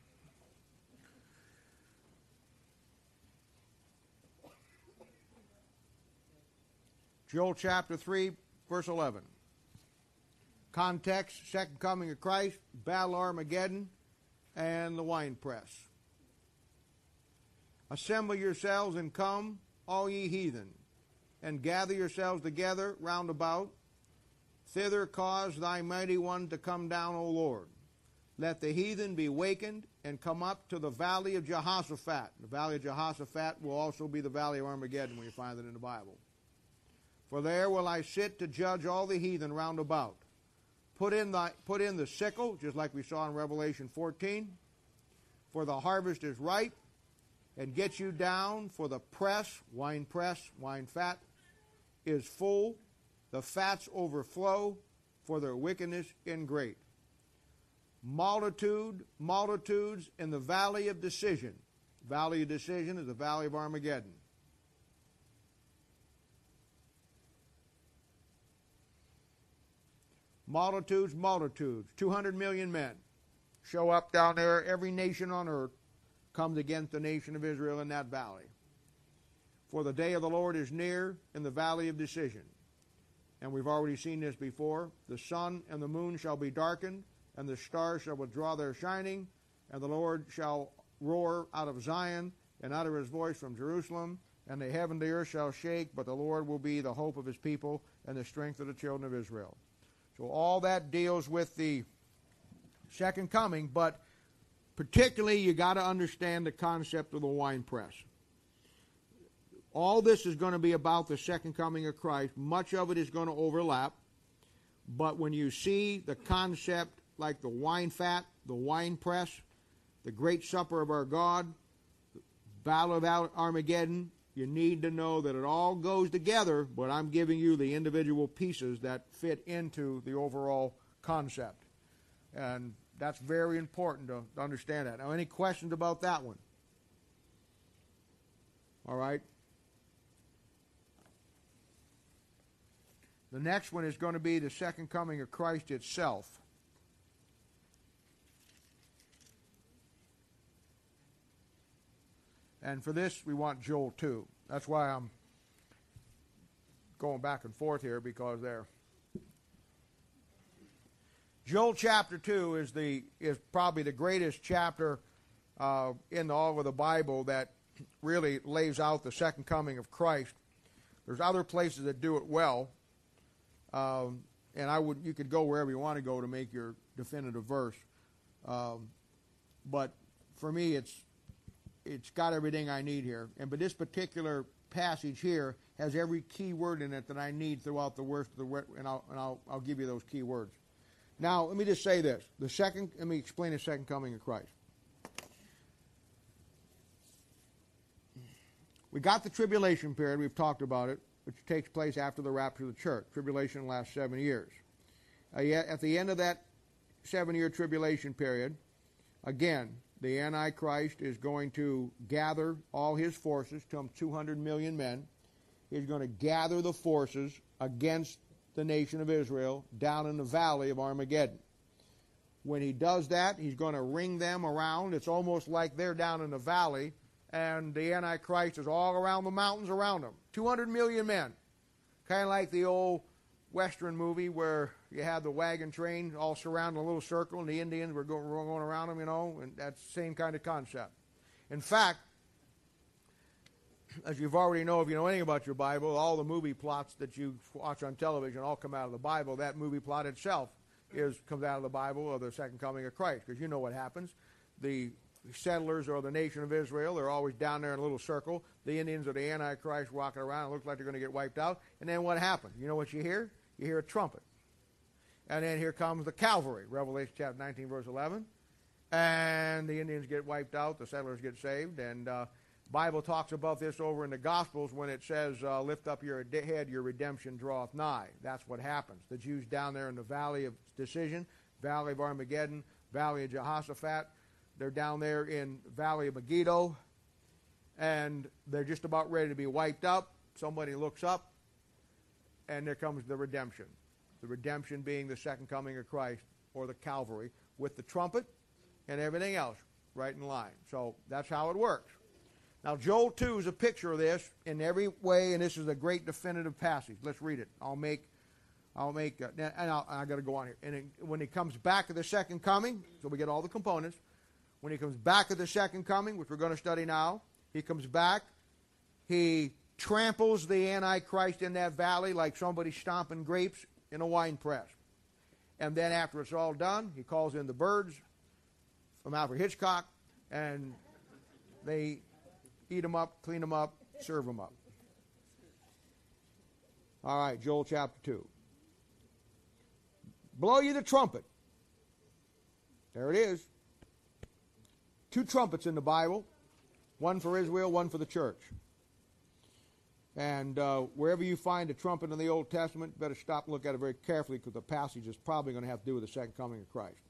Joel chapter 3, verse 11. Context, second coming of Christ, battle Armageddon, and the winepress. Assemble yourselves and come, all ye heathen. and gather yourselves together round about. Thither cause thy mighty one to come down, O Lord. Let the heathen be wakened and come up to the valley of Jehoshaphat. The valley of Jehoshaphat will also be the valley of Armageddon when you find it in the Bible. For there will I sit to judge all the heathen round about. Put in the sickle, just like we saw in Revelation 14. For the harvest is ripe, and get you down, for the press, wine fat, is full. The fats overflow, for their wickedness is great. Multitudes in the valley of decision. Valley of decision is the valley of Armageddon. Multitudes, 200 million men show up down there. Every nation on earth comes against the nation of Israel in that valley. For the day of the Lord is near in the valley of decision. And we've already seen this before. The sun and the moon shall be darkened, and the stars shall withdraw their shining, and the Lord shall roar out of Zion, and out of his voice from Jerusalem, and the heaven and the earth shall shake, but the Lord will be the hope of his people and the strength of the children of Israel. So all that deals with the second coming, but particularly you got to understand the concept of the winepress. All this is going to be about the second coming of Christ. Much of it is going to overlap, but when you see the concept like the wine fat, the wine press, the great supper of our God, the battle of Armageddon, you need to know that it all goes together, but I'm giving you the individual pieces that fit into the overall concept. And that's very important to understand that. Now, any questions about that one? All right. The next one is going to be the second coming of Christ itself. And for this, we want Joel 2. That's why I'm going back and forth here, because there. Joel chapter 2 is probably the greatest chapter in all of the Bible that really lays out the second coming of Christ. There's other places that do it well, and you could go wherever you want to go to make your definitive verse. But for me, it's got everything I need here. But this particular passage here has every key word in it that I need throughout the worst of the, and I'll give you those key words. Now, let me just say this. Let me explain the second coming of Christ. We got the tribulation period. We've talked about it, which takes place after the rapture of the church. Tribulation lasts 7 years. At the end of that 7-year tribulation period, again, the Antichrist is going to gather all his forces, some 200 million men. He's going to gather the forces against the nation of Israel down in the valley of Armageddon. When he does that, he's going to ring them around. It's almost like they're down in the valley, and the Antichrist is all around the mountains around them. 200 million men. Kind of like the old Western movie where you had the wagon train all surrounding a little circle, and the Indians were going around them, and that's the same kind of concept. In fact, as you've already know, if you know anything about your Bible, all the movie plots that you watch on television all come out of the Bible. That movie plot itself comes out of the Bible, of the second coming of Christ, because you know what happens. The settlers or the nation of Israel, they're always down there in a little circle. The Indians or the Antichrist walking around. It looks like they're going to get wiped out. And then what happens? You know what you hear? You hear a trumpet. And then here comes the cavalry, Revelation chapter 19, verse 11. And the Indians get wiped out, the settlers get saved. And Bible talks about this over in the Gospels when it says, lift up your head, your redemption draweth nigh. That's what happens. The Jews down there in the valley of decision, valley of Armageddon, valley of Jehoshaphat, they're down there in valley of Megiddo, and they're just about ready to be wiped up. Somebody looks up, and there comes the redemption. The redemption being the second coming of Christ, or the Calvary, with the trumpet and everything else right in line. So that's how it works. Now, Joel 2 is a picture of this in every way, and this is a great definitive passage. Let's read it. I got to go on here. And when he comes back at the second coming, so we get all the components. When he comes back at the second coming, which we're going to study now, he comes back. He tramples the Antichrist in that valley like somebody stomping grapes in a wine press. And then after it's all done, he calls in the birds from Alfred Hitchcock, and they eat them up, clean them up, serve them up. All right, Joel chapter 2. Blow ye the trumpet. There it is. 2 trumpets in the Bible. One for Israel, one for the church. And wherever you find a trumpet in the Old Testament, you better stop and look at it very carefully, because the passage is probably going to have to do with the second coming of Christ.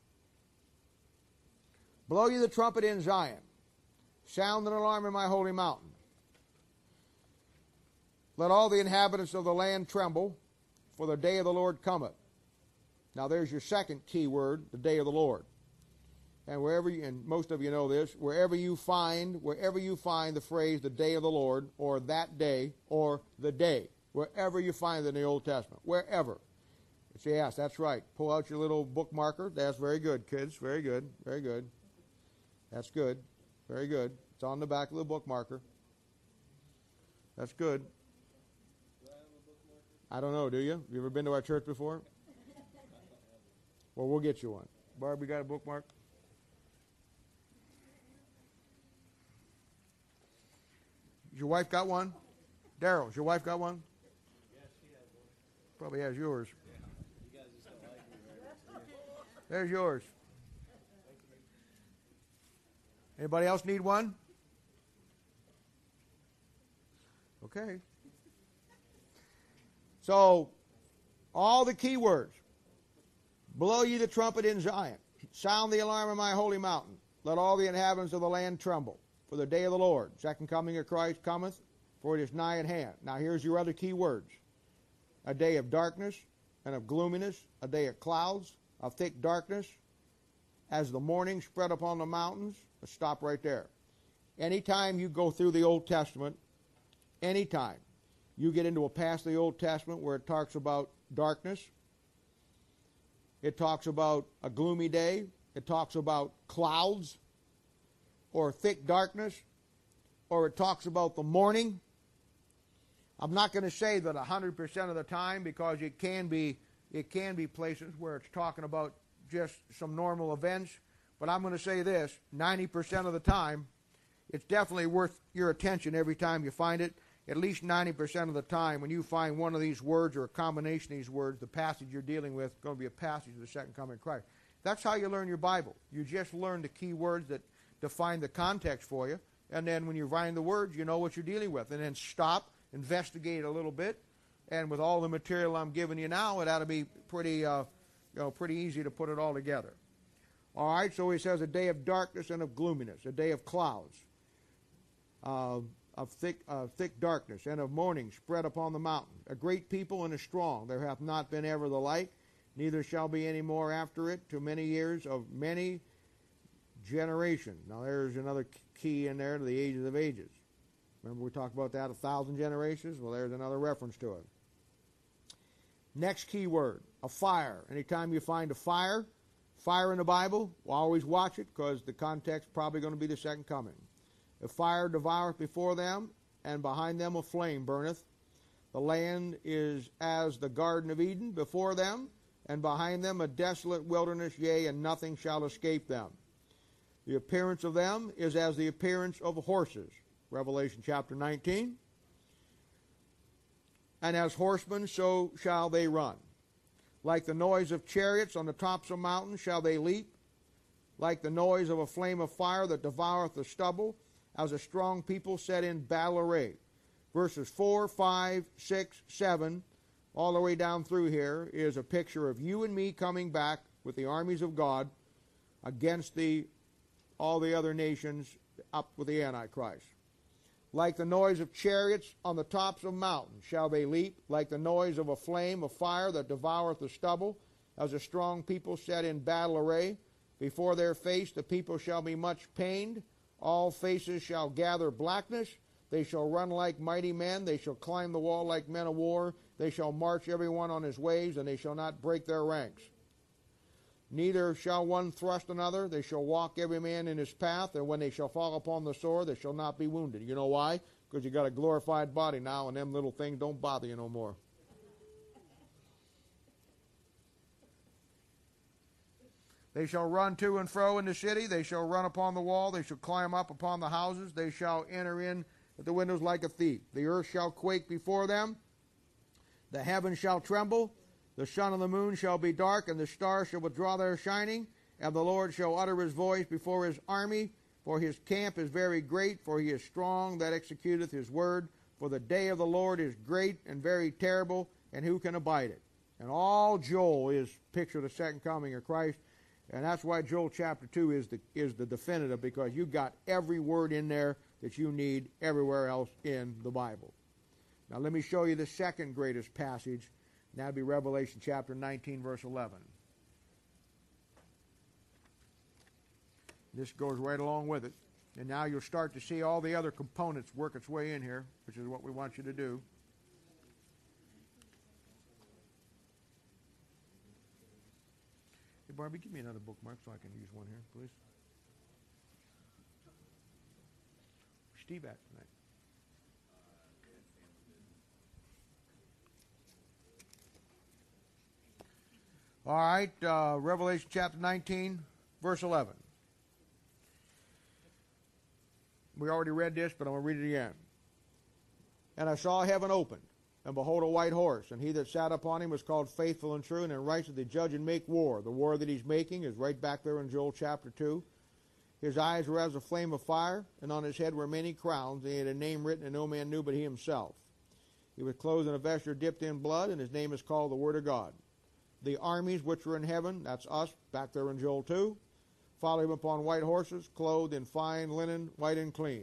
Blow ye the trumpet in Zion. Sound an alarm in my holy mountain. Let all the inhabitants of the land tremble, for the day of the Lord cometh. Now there's your second key word, the day of the Lord. And wherever you, and most of you know this, wherever you find the phrase the day of the Lord, or that day, or the day, wherever you find it in the Old Testament, wherever. You say, yes, that's right. Pull out your little bookmarker. That's very good, kids. Very good. Very good. That's good. Very good. It's on the back of the bookmarker. That's good. I don't know, do you? You ever been to our church before? Well, we'll get you one. Barb, you got a bookmark? Your wife got one? Daryl, has your wife got one? Yes, she has one. Probably has yours. Yeah. You guys just don't like me very much. There's yours. Anybody else need one? Okay. So, all the key words. Blow ye the trumpet in Zion. Sound the alarm in my holy mountain. Let all the inhabitants of the land tremble. For the day of the Lord, second coming of Christ cometh, for it is nigh at hand. Now here's your other key words. A day of darkness and of gloominess, a day of clouds, of thick darkness, as the morning spread upon the mountains. Let's stop right there. Anytime you go through the Old Testament, anytime you get into a passage of the Old Testament where it talks about darkness, it talks about a gloomy day, it talks about clouds, or thick darkness, or it talks about the morning. I'm not going to say that 100% of the time, because it can be places where it's talking about just some normal events, but I'm going to say this, 90% of the time, it's definitely worth your attention every time you find it. At least 90% of the time, when you find one of these words or a combination of these words, the passage you're dealing with is going to be a passage of the second coming of Christ. That's how you learn your Bible. You just learn the key words that define the context for you, and then when you find the words, you know what you're dealing with. And then stop, investigate a little bit, and with all the material I'm giving you now, it ought to be pretty easy to put it all together. All right, so he says a day of darkness and of gloominess, a day of clouds, of thick darkness, and of morning spread upon the mountain. A great people and a strong, there hath not been ever the like, neither shall be any more after it, to many years of many generations. Now there's another key in there, to the ages of ages. Remember we talked about that, 1,000 generations? Well, there's another reference to it. Next key word, a fire. Anytime you find a fire in the Bible, we'll always watch it, because the context is probably going to be the second coming. The fire devoureth before them, and behind them a flame burneth. The land is as the Garden of Eden before them, and behind them a desolate wilderness, yea, and nothing shall escape them. The appearance of them is as the appearance of horses. Revelation chapter 19. And as horsemen, so shall they run. Like the noise of chariots on the tops of mountains shall they leap. Like the noise of a flame of fire that devoureth the stubble, as a strong people set in battle array. Verses 4, 5, 6, 7, all the way down through here is a picture of you and me coming back with the armies of God against all the other nations up with the Antichrist. Like the noise of chariots on the tops of mountains shall they leap, like the noise of a flame of fire that devoureth the stubble, as a strong people set in battle array. Before their face the people shall be much pained. All faces shall gather blackness. They shall run like mighty men. They shall climb the wall like men of war. They shall march every one on his ways, and they shall not break their ranks. Neither shall one thrust another. They shall walk every man in his path, and when they shall fall upon the sword, they shall not be wounded. You know why? because you got a glorified body now, and them little things don't bother you no more. They shall run to and fro in the city. They shall run upon the wall. They shall climb up upon the houses. They shall enter in at the windows like a thief. The earth shall quake before them. The heavens shall tremble. The sun and the moon shall be dark, and the stars shall withdraw their shining. And the Lord shall utter his voice before his army. For his camp is very great, for he is strong that executeth his word. For the day of the Lord is great and very terrible, and who can abide it? And all Joel is picture of the second coming of Christ. And that's why Joel chapter 2 is the definitive, because you got every word in there that you need everywhere else in the Bible. Now let me show you the second greatest passage, and that would be Revelation chapter 19, verse 11. This goes right along with it. And now you'll start to see all the other components work its way in here, which is what we want you to do. Hey, Barbie, give me another bookmark so I can use one here, please. Where's Steve at tonight? All right, Revelation chapter 19, verse 11. We already read this, but I'm going to read it again. And I saw heaven opened, and behold, a white horse, and he that sat upon him was called Faithful and True, and in righteousness to judge and make war. The war that he's making is right back there in Joel chapter 2. His eyes were as a flame of fire, and on his head were many crowns, and he had a name written that no man knew but he himself. He was clothed in a vesture dipped in blood, and his name is called the Word of God. The armies which were in heaven, that's us, back there in Joel 2, follow him upon white horses, clothed in fine linen, white and clean.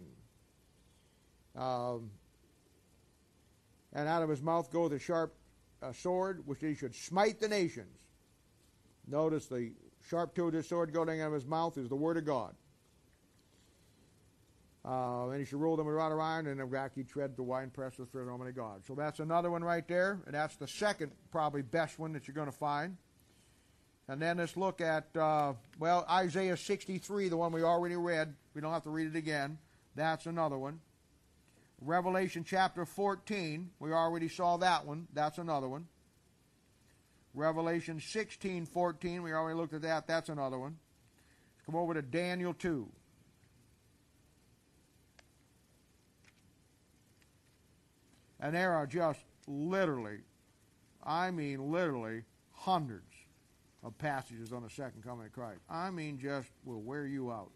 And out of his mouth goeth a sharp sword, which he should smite the nations. Notice the sharp two-edged sword going out of his mouth is the Word of God. And he should rule them with a rod of iron, and in back he tread the winepress with the Almighty God. So that's another one right there, and that's the second, probably best one that you're going to find. And then let's look at, Isaiah 63, the one we already read. We don't have to read it again. That's another one. Revelation chapter 14, we already saw that one. That's another one. Revelation 16:14, we already looked at that. That's another one. Let's come over to Daniel 2. And there are just literally, I mean literally, hundreds of passages on the second coming of Christ. I mean just will wear you out.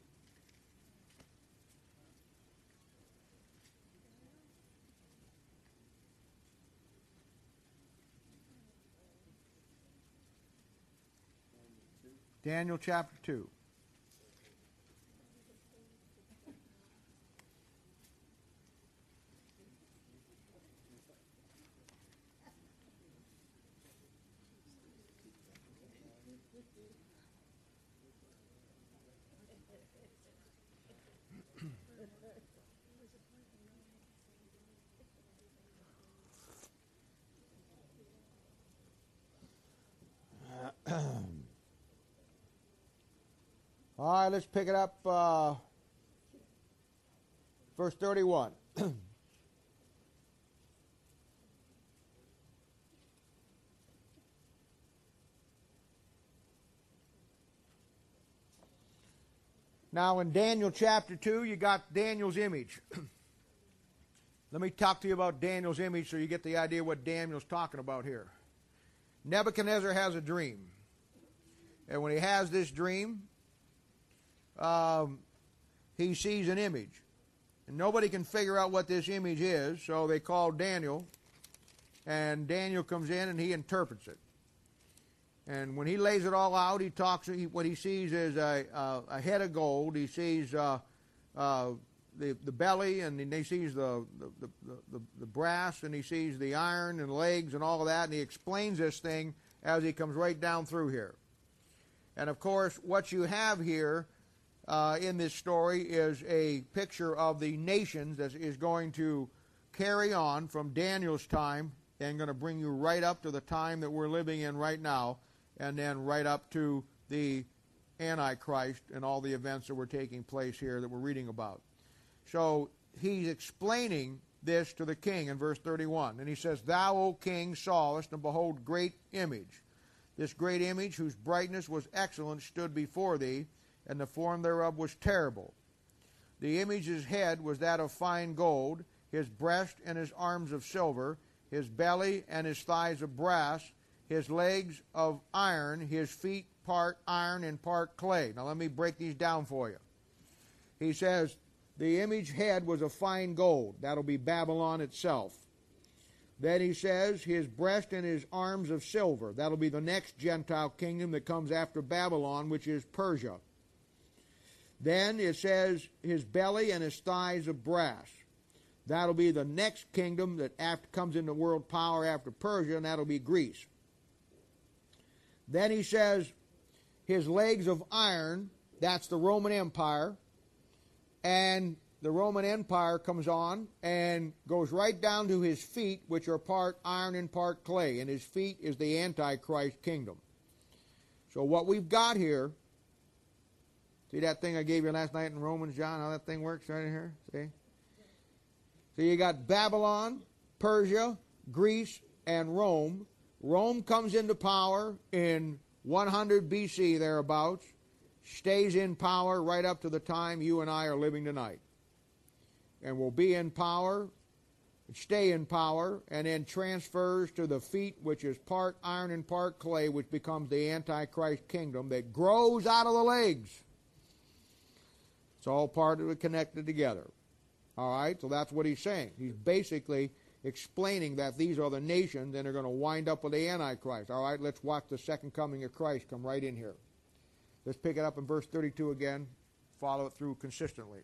Daniel chapter 2. All right, let's pick it up, verse 31. Now in Daniel chapter 2, you got Daniel's image. Let me talk to you about Daniel's image so you get the idea what Daniel's talking about here. Nebuchadnezzar has a dream. And when he has this dream, he sees an image. And nobody can figure out what this image is, so they call Daniel. And Daniel comes in and he interprets it. And when he lays it all out, he talks. What he sees is a head of gold. He sees the belly, and he sees the brass, and he sees the iron and legs and all of that. And he explains this thing as he comes right down through here. And of course, what you have here in this story is a picture of the nations that is going to carry on from Daniel's time and going to bring you right up to the time that we're living in right now, and then right up to the Antichrist and all the events that were taking place here that we're reading about. So he's explaining this to the king in verse 31. And he says, Thou, O king, sawest, and behold, great image. This great image, whose brightness was excellent, stood before thee, and the form thereof was terrible. The image's head was that of fine gold, his breast and his arms of silver, his belly and his thighs of brass, his legs of iron, his feet part iron and part clay. Now let me break these down for you. He says, the image head was of fine gold. That'll be Babylon itself. Then he says, his breast and his arms of silver. That'll be the next Gentile kingdom that comes after Babylon, which is Persia. Then it says, his belly and his thighs of brass. That'll be the next kingdom that comes into world power after Persia, and that'll be Greece. Then he says, his legs of iron. That's the Roman Empire. And the Roman Empire comes on and goes right down to his feet, which are part iron and part clay. And his feet is the Antichrist kingdom. So what we've got here, see that thing I gave you last night in Romans, John, how that thing works right in here? See? So you got Babylon, Persia, Greece, and Rome. Rome comes into power in 100 BC thereabouts, stays in power right up to the time you and I are living tonight. And will be in power, stay in power, and then transfers to the feet, which is part iron and part clay, which becomes the Antichrist kingdom that grows out of the legs. It's all part of it connected together. All right, so that's what he's saying. He's basically explaining that these are the nations and they're going to wind up with the Antichrist. All right, let's watch the second coming of Christ come right in here. Let's pick it up in verse 32 again. Follow it through consistently.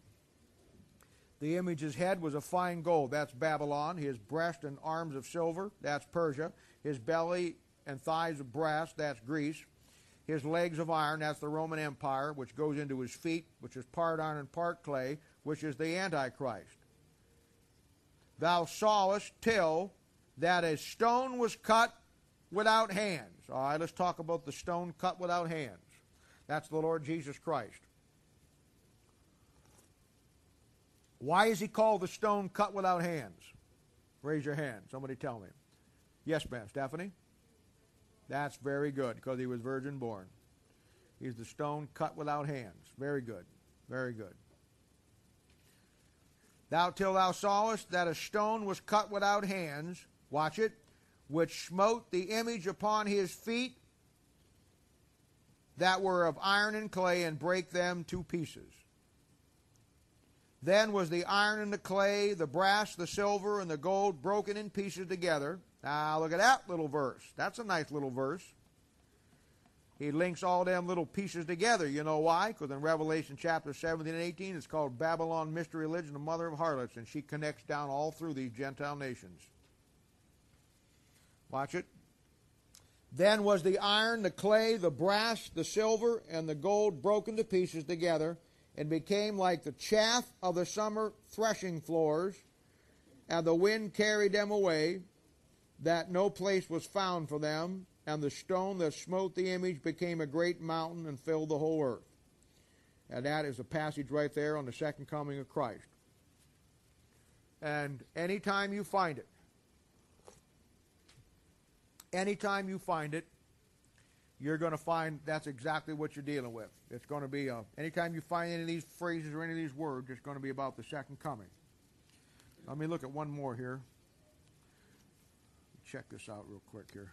The image's head was of fine gold. That's Babylon. His breast and arms of silver. That's Persia. His belly and thighs of brass. That's Greece. His legs of iron. That's the Roman Empire, which goes into his feet, which is part iron and part clay, which is the Antichrist. Thou sawest till that a stone was cut without hands. All right, let's talk about the stone cut without hands. That's the Lord Jesus Christ. Why is he called the stone cut without hands? Raise your hand. Somebody tell me. Yes, ma'am. Stephanie? That's very good, because he was virgin born. He's the stone cut without hands. Very good. Very good. Thou till thou sawest that a stone was cut without hands, watch it, which smote the image upon his feet that were of iron and clay, and brake them to pieces. Then was the iron and the clay, the brass, the silver, and the gold broken in pieces together. Now look at that little verse. That's a nice little verse. He links all them little pieces together. You know why? Because in Revelation chapter 17 and 18, it's called Babylon Mystery Religion, the mother of harlots, and she connects down all through these Gentile nations. Watch it. Then was the iron, the clay, the brass, the silver, and the gold broken to pieces together, and became like the chaff of the summer threshing floors, and the wind carried them away, that no place was found for them, and the stone that smote the image became a great mountain and filled the whole earth. And that is a passage right there on the second coming of Christ. And anytime you find it, you're going to find that's exactly what you're dealing with. It's going to be, anytime you find any of these phrases or any of these words, it's going to be about the second coming. Let me look at one more here. Check this out real quick here.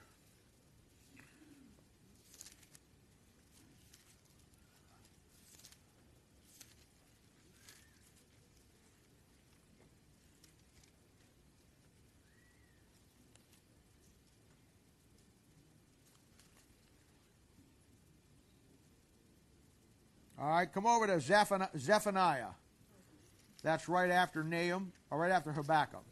All right, come over to Zephaniah. That's right after Nahum, or right after Habakkuk.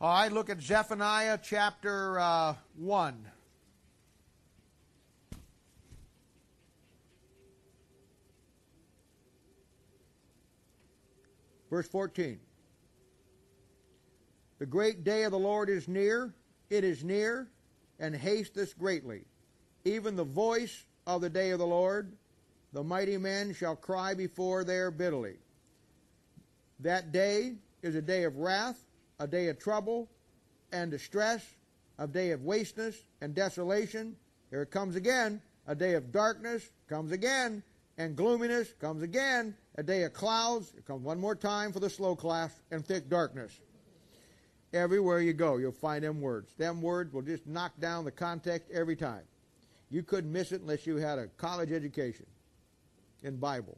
All right, look at Zephaniah chapter 1. Verse 14. The great day of the Lord is near, it is near, and hasteth greatly. Even the voice of the day of the Lord, the mighty men shall cry before there bitterly. That day is a day of wrath, a day of trouble and distress, a day of wasteness and desolation. Here it comes again. A day of darkness comes again, and gloominess comes again. A day of clouds, it comes one more time for the slow class, and thick darkness. Everywhere you go, you'll find them words. Them words will just knock down the context every time. You couldn't miss it unless you had a college education in Bible.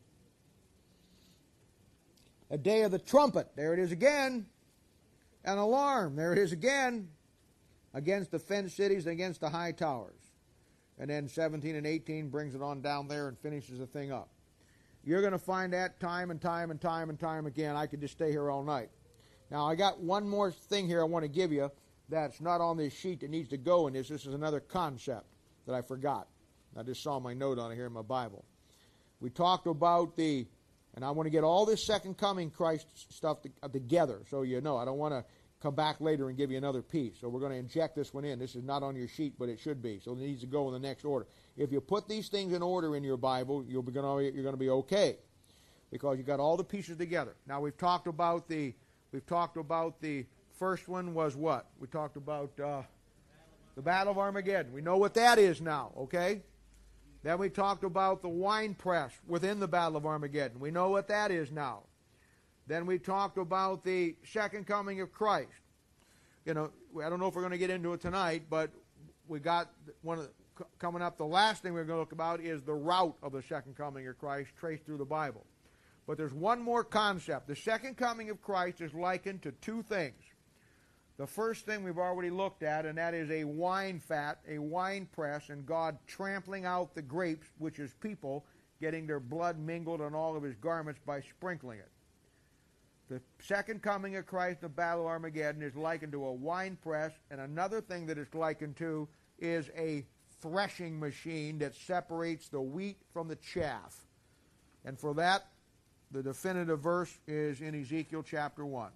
A day of the trumpet, there it is again. An alarm, there it is again. Against the fenced cities and against the high towers. And then 17 and 18 brings it on down there and finishes the thing up. You're going to find that time and time and time and time again. I could just stay here all night. Now, I got one more thing here I want to give you that's not on this sheet that needs to go in this. This is another concept that I forgot. I just saw my note on it here in my Bible. We talked about and I want to get all this second coming Christ stuff together so you know. I don't want to come back later and give you another piece. So we're going to inject this one in. This is not on your sheet, but it should be. So it needs to go in the next order. If you put these things in order in your Bible, you're going to be okay because you got all the pieces together. Now we've talked about the first one was what? We talked about the Battle of Armageddon. We know what that is now, okay? Then we talked about the wine press within the Battle of Armageddon. We know what that is now. Then we talked about the second coming of Christ. You know, I don't know if we're going to get into it tonight, but we got coming up. The last thing we're going to look about is the route of the second coming of Christ traced through the Bible. But there's one more concept. The second coming of Christ is likened to two things. The first thing we've already looked at, and that is a wine vat, a wine press, and God trampling out the grapes, which is people getting their blood mingled on all of his garments by sprinkling it. The second coming of Christ, the Battle of Armageddon, is likened to a wine press, and another thing that it's likened to is a threshing machine that separates the wheat from the chaff. And for that, the definitive verse is in Ezekiel chapter 1.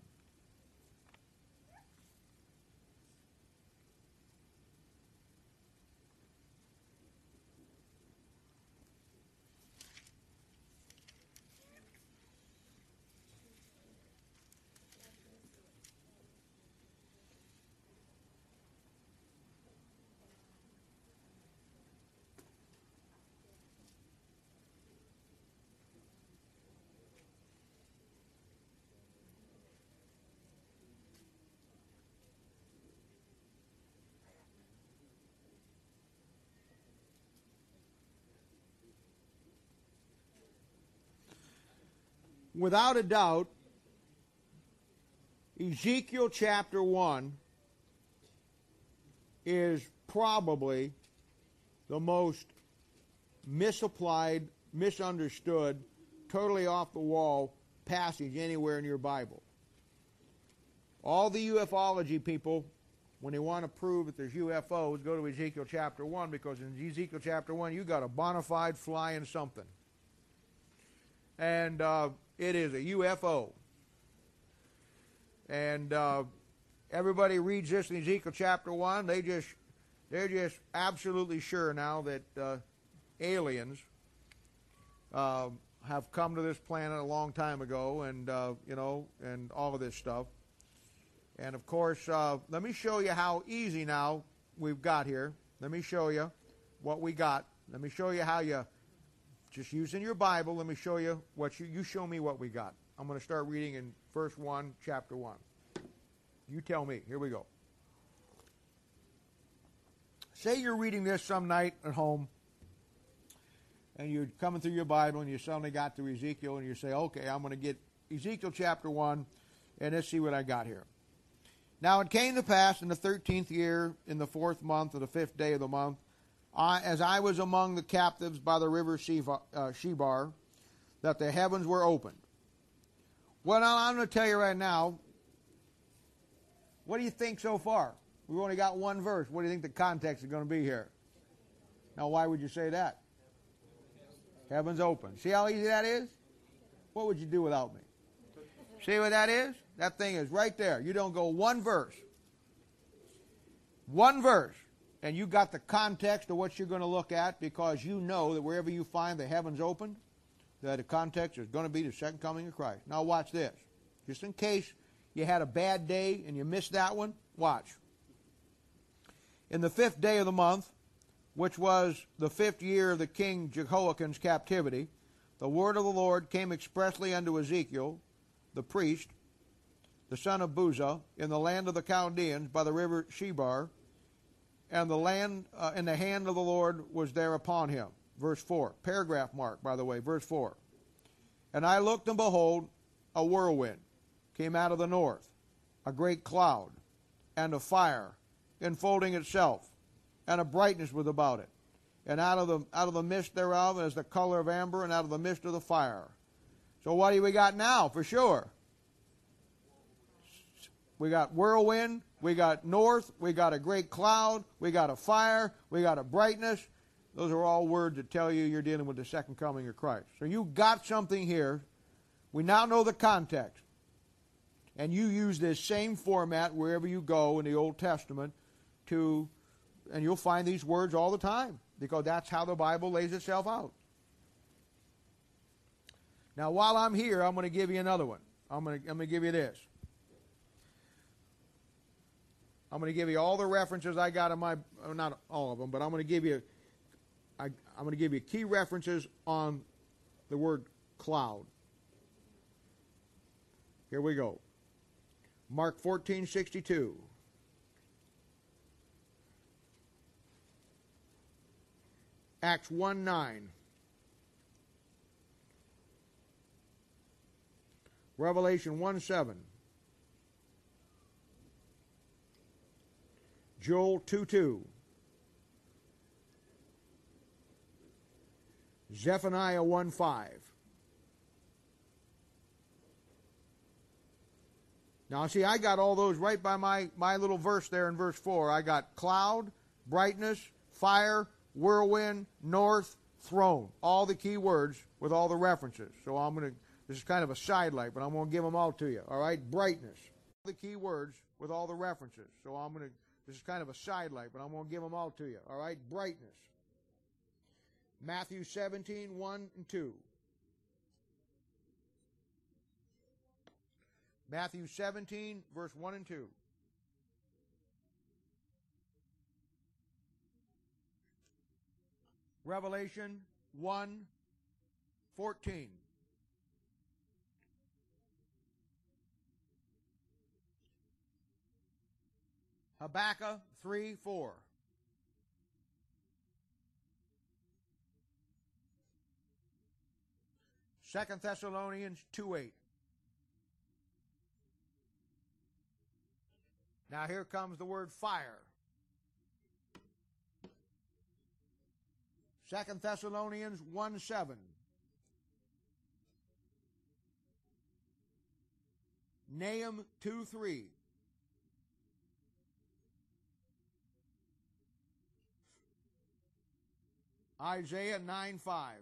Without a doubt, Ezekiel chapter 1 is probably the most misapplied, misunderstood, totally off the wall passage anywhere in your Bible. All the ufology people, when they want to prove that there's UFOs, go to Ezekiel chapter 1, because in Ezekiel chapter 1 you got a bona fide flying something. And it is a UFO. And everybody reads this in Ezekiel chapter 1. They're just absolutely sure now that aliens have come to this planet a long time ago, and and all of this stuff. And of course, let me show you how easy now we've got here. Let me show you what we got. Let me show you how you, just using your Bible, let me show you what you show me what we got. I'm going to start reading in verse 1, chapter 1. You tell me. Here we go. Say you're reading this some night at home, and you're coming through your Bible, and you suddenly got to Ezekiel, and you say, okay, I'm going to get Ezekiel chapter 1, and let's see what I got here. Now it came to pass in the 13th year, in the 4th month, of the 5th day of the month, as I was among the captives by the river Shebar, that the heavens were opened. Well, now I'm going to tell you right now, What do you think so far? We've only got one verse. What do you think the context is going to be here? Now, why would you say that? Heaven's open. See how easy that is? What would you do without me? See what that is? That thing is right there. You don't go one verse. One verse. And you got the context of what you're going to look at, because you know that wherever you find the heavens opened, that the context is going to be the second coming of Christ. Now watch this. Just in case you had a bad day and you missed that one, watch. In the 5th day of the month, which was the 5th year of the king Jehoiakim's captivity, the word of the Lord came expressly unto Ezekiel, the priest, the son of Buzzah, in the land of the Chaldeans by the river Shebar, and the land and the hand of the Lord was there upon him. Verse 4. Paragraph mark, by the way, verse 4. And I looked, and behold, a whirlwind came out of the north, a great cloud, and a fire enfolding itself, and a brightness was about it. And out of the mist thereof as the color of amber, and out of the mist of the fire. So what do we got now for sure? We got whirlwind, we got north, we got a great cloud, we got a fire, we got a brightness. Those are all words that tell you you're dealing with the second coming of Christ. So you got something here. We now know the context. And you use this same format wherever you go in the Old Testament and you'll find these words all the time, because that's how the Bible lays itself out. Now, while I'm here, I'm going to give you another one. I'm going to give you this. I'm going to give you all the references I got in my, not all of them, but I'm going to give you key references on the word cloud. Here we go. Mark 14:62. Acts 1:9. Revelation 1:7. Joel 2:2. Zephaniah 1:5. Now, see, I got all those right by my little verse there in verse 4. I got cloud, brightness, fire, whirlwind, north, throne. All the key words with all the references. So this is kind of a sidelight, but I'm going to give them all to you. All right? Brightness. All the key words with all the references. So this is kind of a sidelight, but I'm going to give them all to you. All right? Brightness. Matthew 17:1 and 2. Matthew 17, verse 1 and 2. Revelation 1:14. Habakkuk 3:4. Second Thessalonians 2:8. Now here comes the word fire. 2 Thessalonians 1:7. Nahum 2:3. Isaiah 9:5.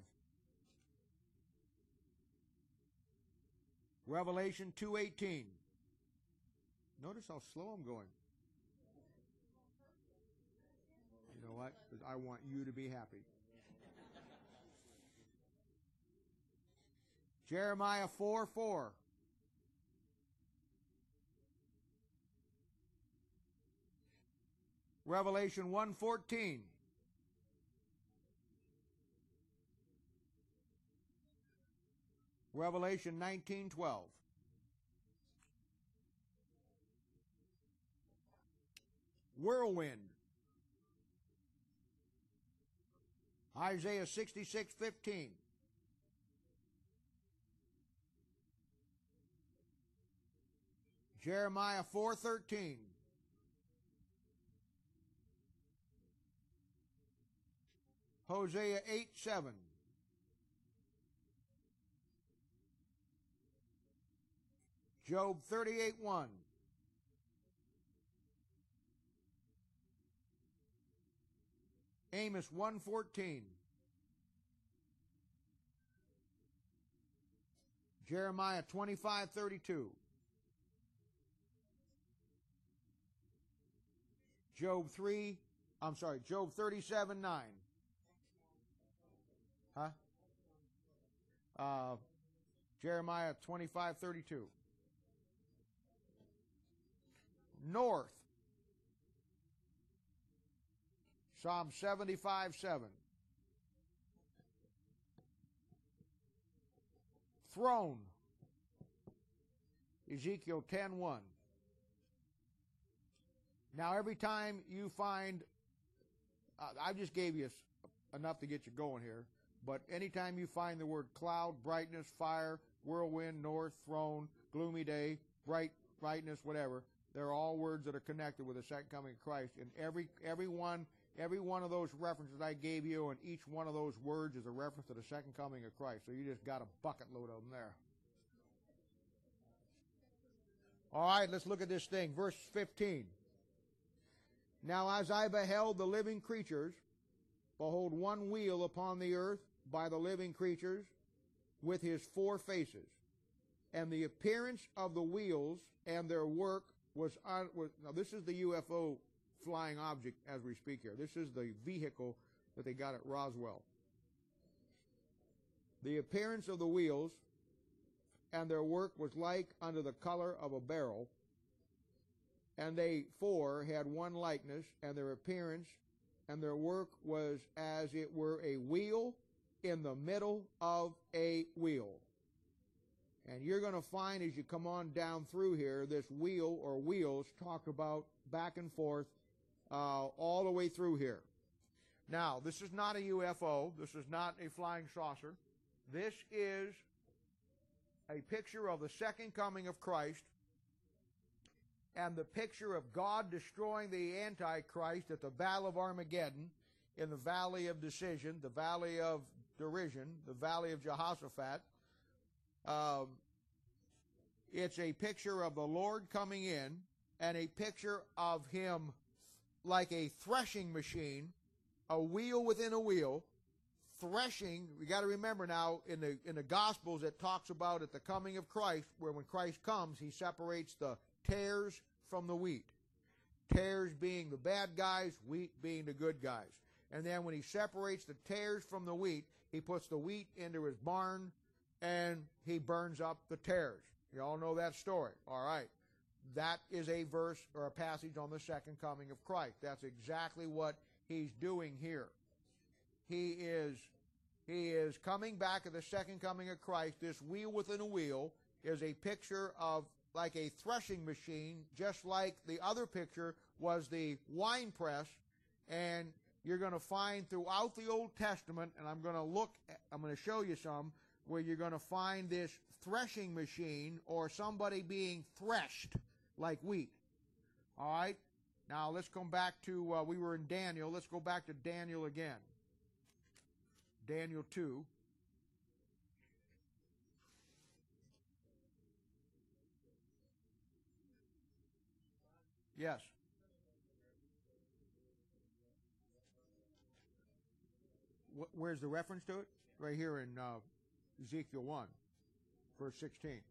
Revelation 2:18. Notice how slow I'm going. You know what? I want you to be happy. Jeremiah 4:4. Revelation 1:14. Revelation 19:12. Whirlwind. Isaiah 66:15. Jeremiah 4:13. Hosea 8:7. Job 38:1. Amos 1:14. Jeremiah 25:32. Job 37:9. Huh? Jeremiah 25:32. North. Psalm 75:7. Throne. Ezekiel 10:1. Now every time you find, I just gave you enough to get you going here, but anytime you find the word cloud, brightness, fire, whirlwind, north, throne, gloomy day, brightness, whatever, they're all words that are connected with the second coming of Christ. And every one of those references I gave you, and each one of those words is a reference to the second coming of Christ. So you just got a bucket load of them there. All right, let's look at this thing. Verse 15. Now as I beheld the living creatures, behold, one wheel upon the earth by the living creatures with his four faces. And the appearance of the wheels and their work was now this is the UFO flying object as we speak here. This is the vehicle that they got at Roswell. The appearance of the wheels and their work was like unto the color of a beryl. And they four had one likeness, and their appearance and their work was as it were a wheel in the middle of a wheel. And you're going to find as you come on down through here, this wheel or wheels talk about back and forth all the way through here. Now, this is not a UFO. This is not a flying saucer. This is a picture of the second coming of Christ and the picture of God destroying the Antichrist at the Battle of Armageddon in the Valley of Decision, the Valley of Derision, the Valley of Jehoshaphat. It's a picture of the Lord coming in and a picture of Him like a threshing machine, a wheel within a wheel, threshing. We got to remember now in the Gospels it talks about at the coming of Christ, where when Christ comes, He separates the tares from the wheat. Tares being the bad guys, wheat being the good guys. And then when He separates the tares from the wheat, He puts the wheat into His barn and He burns up the tares. You all know that story. All right. That is a verse or a passage on the second coming of Christ. That's exactly what He's doing here. He is coming back at the second coming of Christ. This wheel within a wheel is a picture of like a threshing machine, just like the other picture was the wine press. And you're going to find throughout the Old Testament, and I'm going to show you some, where you're going to find this threshing machine or somebody being threshed like wheat. All right? Now let's come back to, we were in Daniel. Let's go back to Daniel again. Daniel 2. Yes. Where's the reference to it? Right here in Ezekiel 1, verse 16.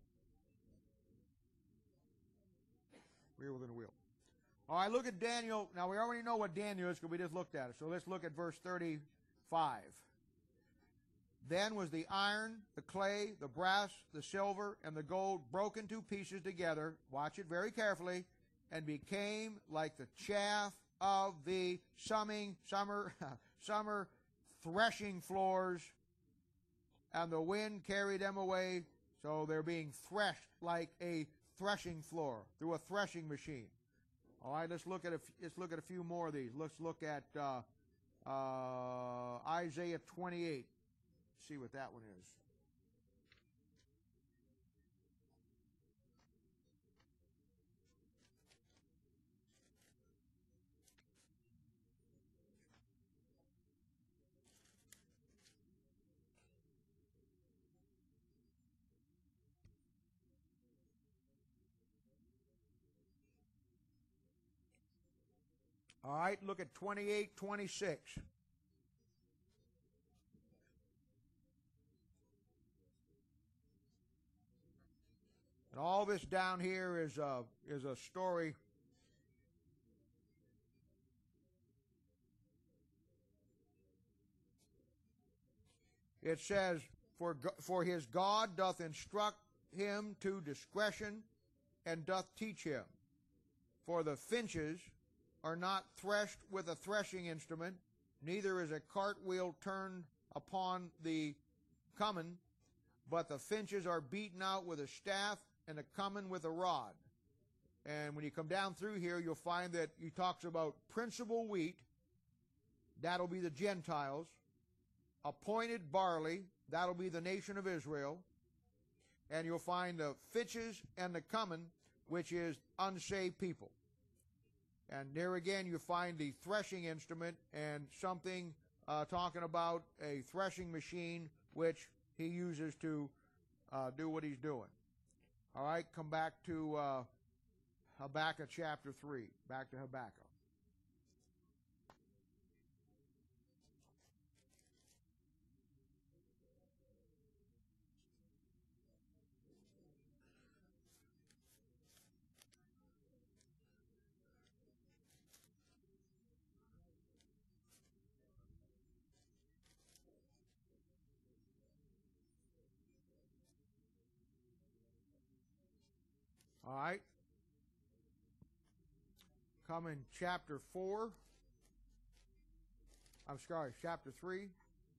Wheel within a wheel. All right, look at Daniel. Now, we already know what Daniel is because we just looked at it. So let's look at verse 35. Then was the iron, the clay, the brass, the silver, and the gold broken to pieces together. Watch it very carefully. And became like the chaff of the summer threshing floors, and the wind carried them away. So they're being threshed like a threshing floor through a threshing machine. All right, let's look at a few more of these. Let's look at Isaiah 28. See what that one is. All right, look at 28:26. And all this down here is a story. It says, for his God doth instruct him to discretion, and doth teach him. For the finches are not threshed with a threshing instrument, neither is a cartwheel turned upon the cummin, but the finches are beaten out with a staff, and the cummin with a rod. And when you come down through here, you'll find that he talks about principal wheat, that'll be the Gentiles, appointed barley, that'll be the nation of Israel, and you'll find the finches and the cummin, which is unsaved people. And there again you find the threshing instrument and something talking about a threshing machine which he uses to do what he's doing. All right, come back to Habakkuk chapter 3. Back to Habakkuk. All right. Come in chapter 4. I'm sorry, chapter 3.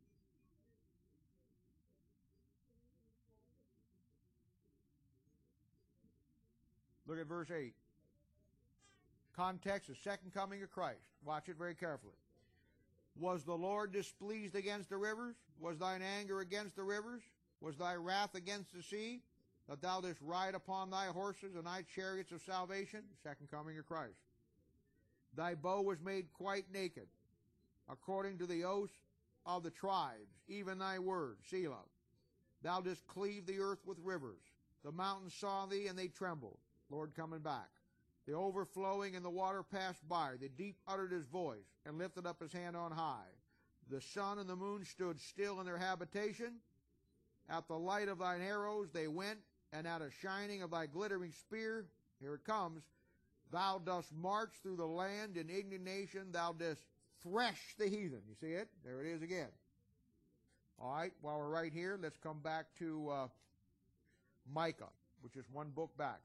Look at verse 8. Context, the second coming of Christ. Watch it very carefully. Was the Lord displeased against the rivers? Was thine anger against the rivers? Was thy wrath against the sea? That thou didst ride upon thy horses and thy chariots of salvation? Second coming of Christ. Thy bow was made quite naked, according to the oaths of the tribes, even thy word, Selah. Thou didst cleave the earth with rivers. The mountains saw thee, and they trembled. Lord coming back. The overflowing and the water passed by. The deep uttered his voice, and lifted up his hand on high. The sun and the moon stood still in their habitation. At the light of thine arrows they went, and at a shining of thy glittering spear, here it comes, thou dost march through the land in indignation, thou dost thresh the heathen. You see it? There it is again. All right, while we're right here, let's come back to Micah, which is one book back.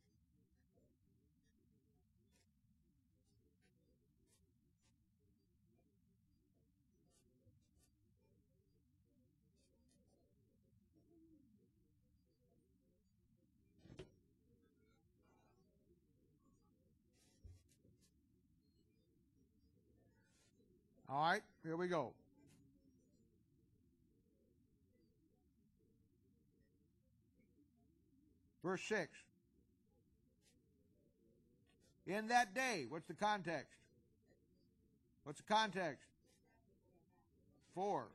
All right, here we go. Verse 6. In that day, what's the context? What's the context? 4.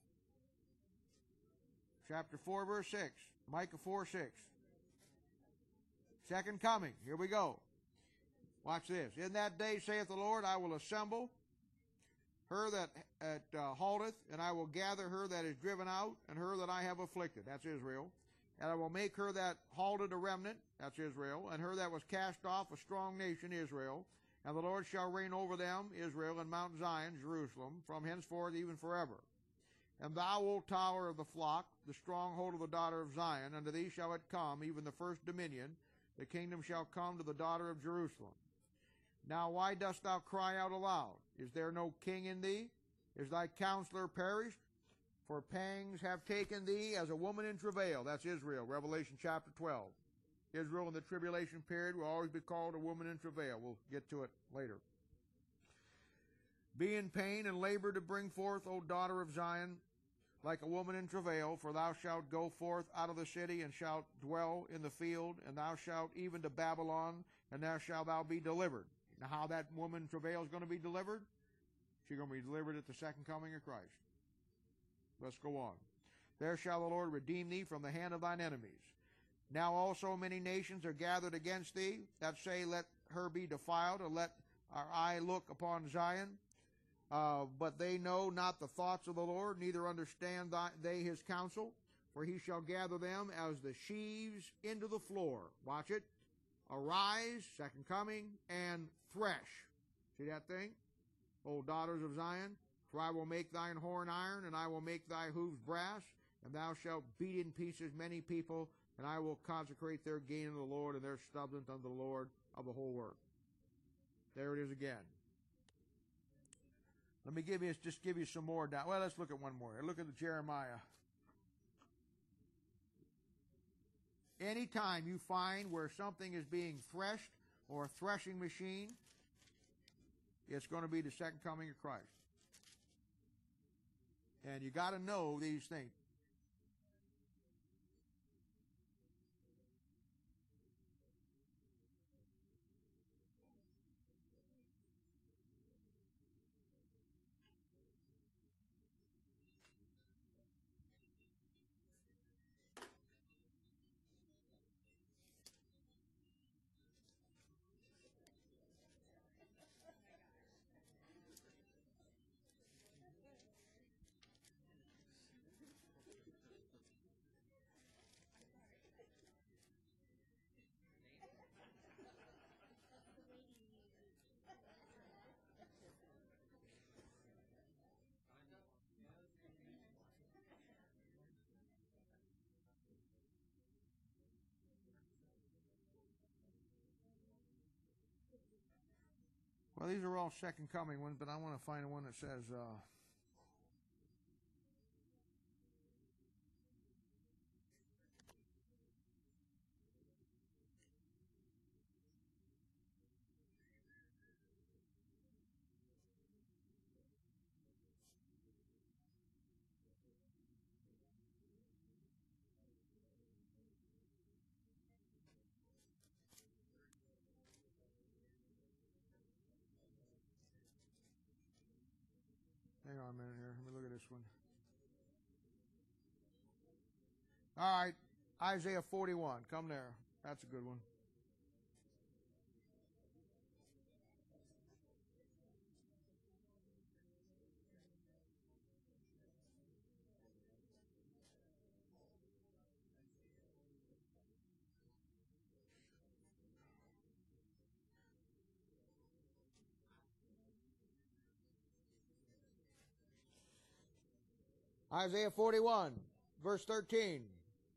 Chapter 4, verse 6. Micah 4, 6. Second coming. Here we go. Watch this. In that day, saith the Lord, I will assemble her that halteth, and I will gather her that is driven out, and her that I have afflicted. That's Israel. And I will make her that halted a remnant. That's Israel. And her that was cast off a strong nation, Israel. And the Lord shall reign over them, Israel, and Mount Zion, Jerusalem, from henceforth even forever. And thou, O tower of the flock, the stronghold of the daughter of Zion, unto thee shall it come, even the first dominion. The kingdom shall come to the daughter of Jerusalem. Now why dost thou cry out aloud? Is there no king in thee? Is thy counselor perished? For pangs have taken thee as a woman in travail. That's Israel, Revelation chapter 12. Israel in the tribulation period will always be called a woman in travail. We'll get to it later. Be in pain and labor to bring forth, O daughter of Zion, like a woman in travail, for thou shalt go forth out of the city, and shalt dwell in the field, and thou shalt even to Babylon, and there shalt thou be delivered. Now how that woman in travail is going to be delivered? She's going to be delivered at the second coming of Christ. Let's go on. There shall the Lord redeem thee from the hand of thine enemies. Now also many nations are gathered against thee, that say, let her be defiled, or let our eye look upon Zion. But they know not the thoughts of the Lord, neither understand they his counsel. for he shall gather them as the sheaves into the floor. Watch it. Arise, second coming, and thresh. See that thing? O daughters of Zion, for I will make thine horn iron, and I will make thy hoofs brass, and thou shalt beat in pieces many people, and I will consecrate their gain unto the Lord, and their stubbornness unto the Lord of the whole work. There it is again. Let me just give you some more down. Well, let's look at one more. Look at the Jeremiah. Anytime you find where something is being threshed or a threshing machine, it's going to be the second coming of Christ. And you got to know these things. Well, these are all second coming ones, but I want to find one that says, hang on a minute here. Let me look at this one. All right, Isaiah 41. Come there. That's a good one. Isaiah 41, verse 13.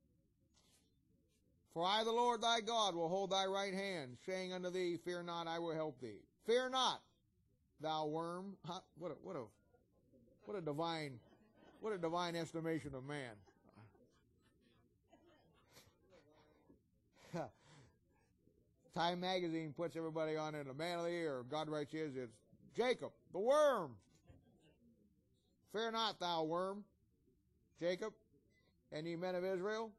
For I, the Lord thy God, will hold thy right hand, saying unto thee, fear not, I will help thee. Fear not, thou worm. What a divine estimation of man. Time magazine puts everybody on in a man of the year. God writes his, it's Jacob, the worm. Fear not, thou worm, Jacob, and ye men of Israel.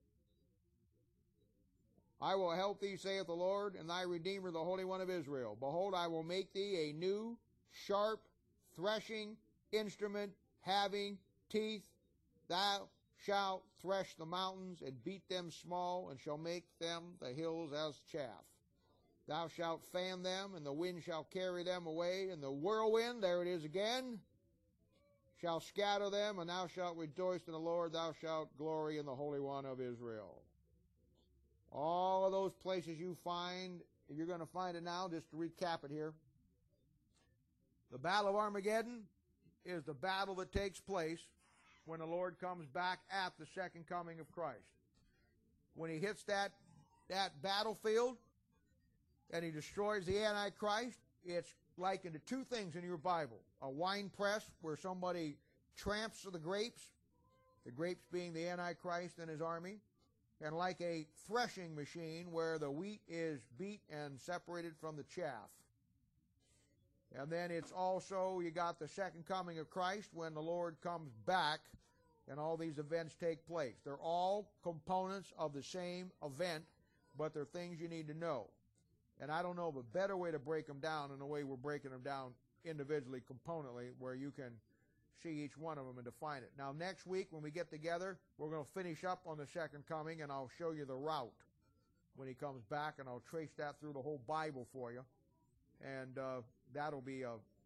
I will help thee, saith the Lord, and thy Redeemer, the Holy One of Israel. Behold, I will make thee a new, sharp, threshing instrument, having teeth. Thou shalt thresh the mountains, and beat them small, and shall make them the hills as chaff. Thou shalt fan them, and the wind shall carry them away, and the whirlwind, there it is again, shall scatter them, and thou shalt rejoice in the Lord, thou shalt glory in the Holy One of Israel. All of those places you find, if you're going to find it now, just to recap it here. The Battle of Armageddon is the battle that takes place when the Lord comes back at the second coming of Christ. When he hits that battlefield and he destroys the Antichrist, it's likened to two things in your Bible. A wine press where somebody tramps the grapes being the Antichrist and his army, and like a threshing machine where the wheat is beat and separated from the chaff. And then it's also, you got the second coming of Christ when the Lord comes back and all these events take place. They're all components of the same event, but they're things you need to know. And I don't know of a better way to break them down than the way we're breaking them down individually, componently, where you can see each one of them and define it. Now, next week when we get together, we're going to finish up on the second coming, and I'll show you the route when he comes back, and I'll trace that through the whole Bible for you. And that'll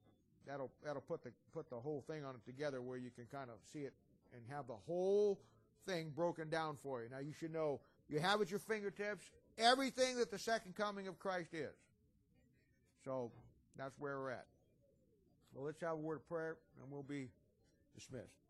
put the whole thing on it together where you can kind of see it and have the whole thing broken down for you. Now you should know, you have at your fingertips everything that the second coming of Christ is. So that's where we're at. Well, let's have a word of prayer and we'll be dismissed.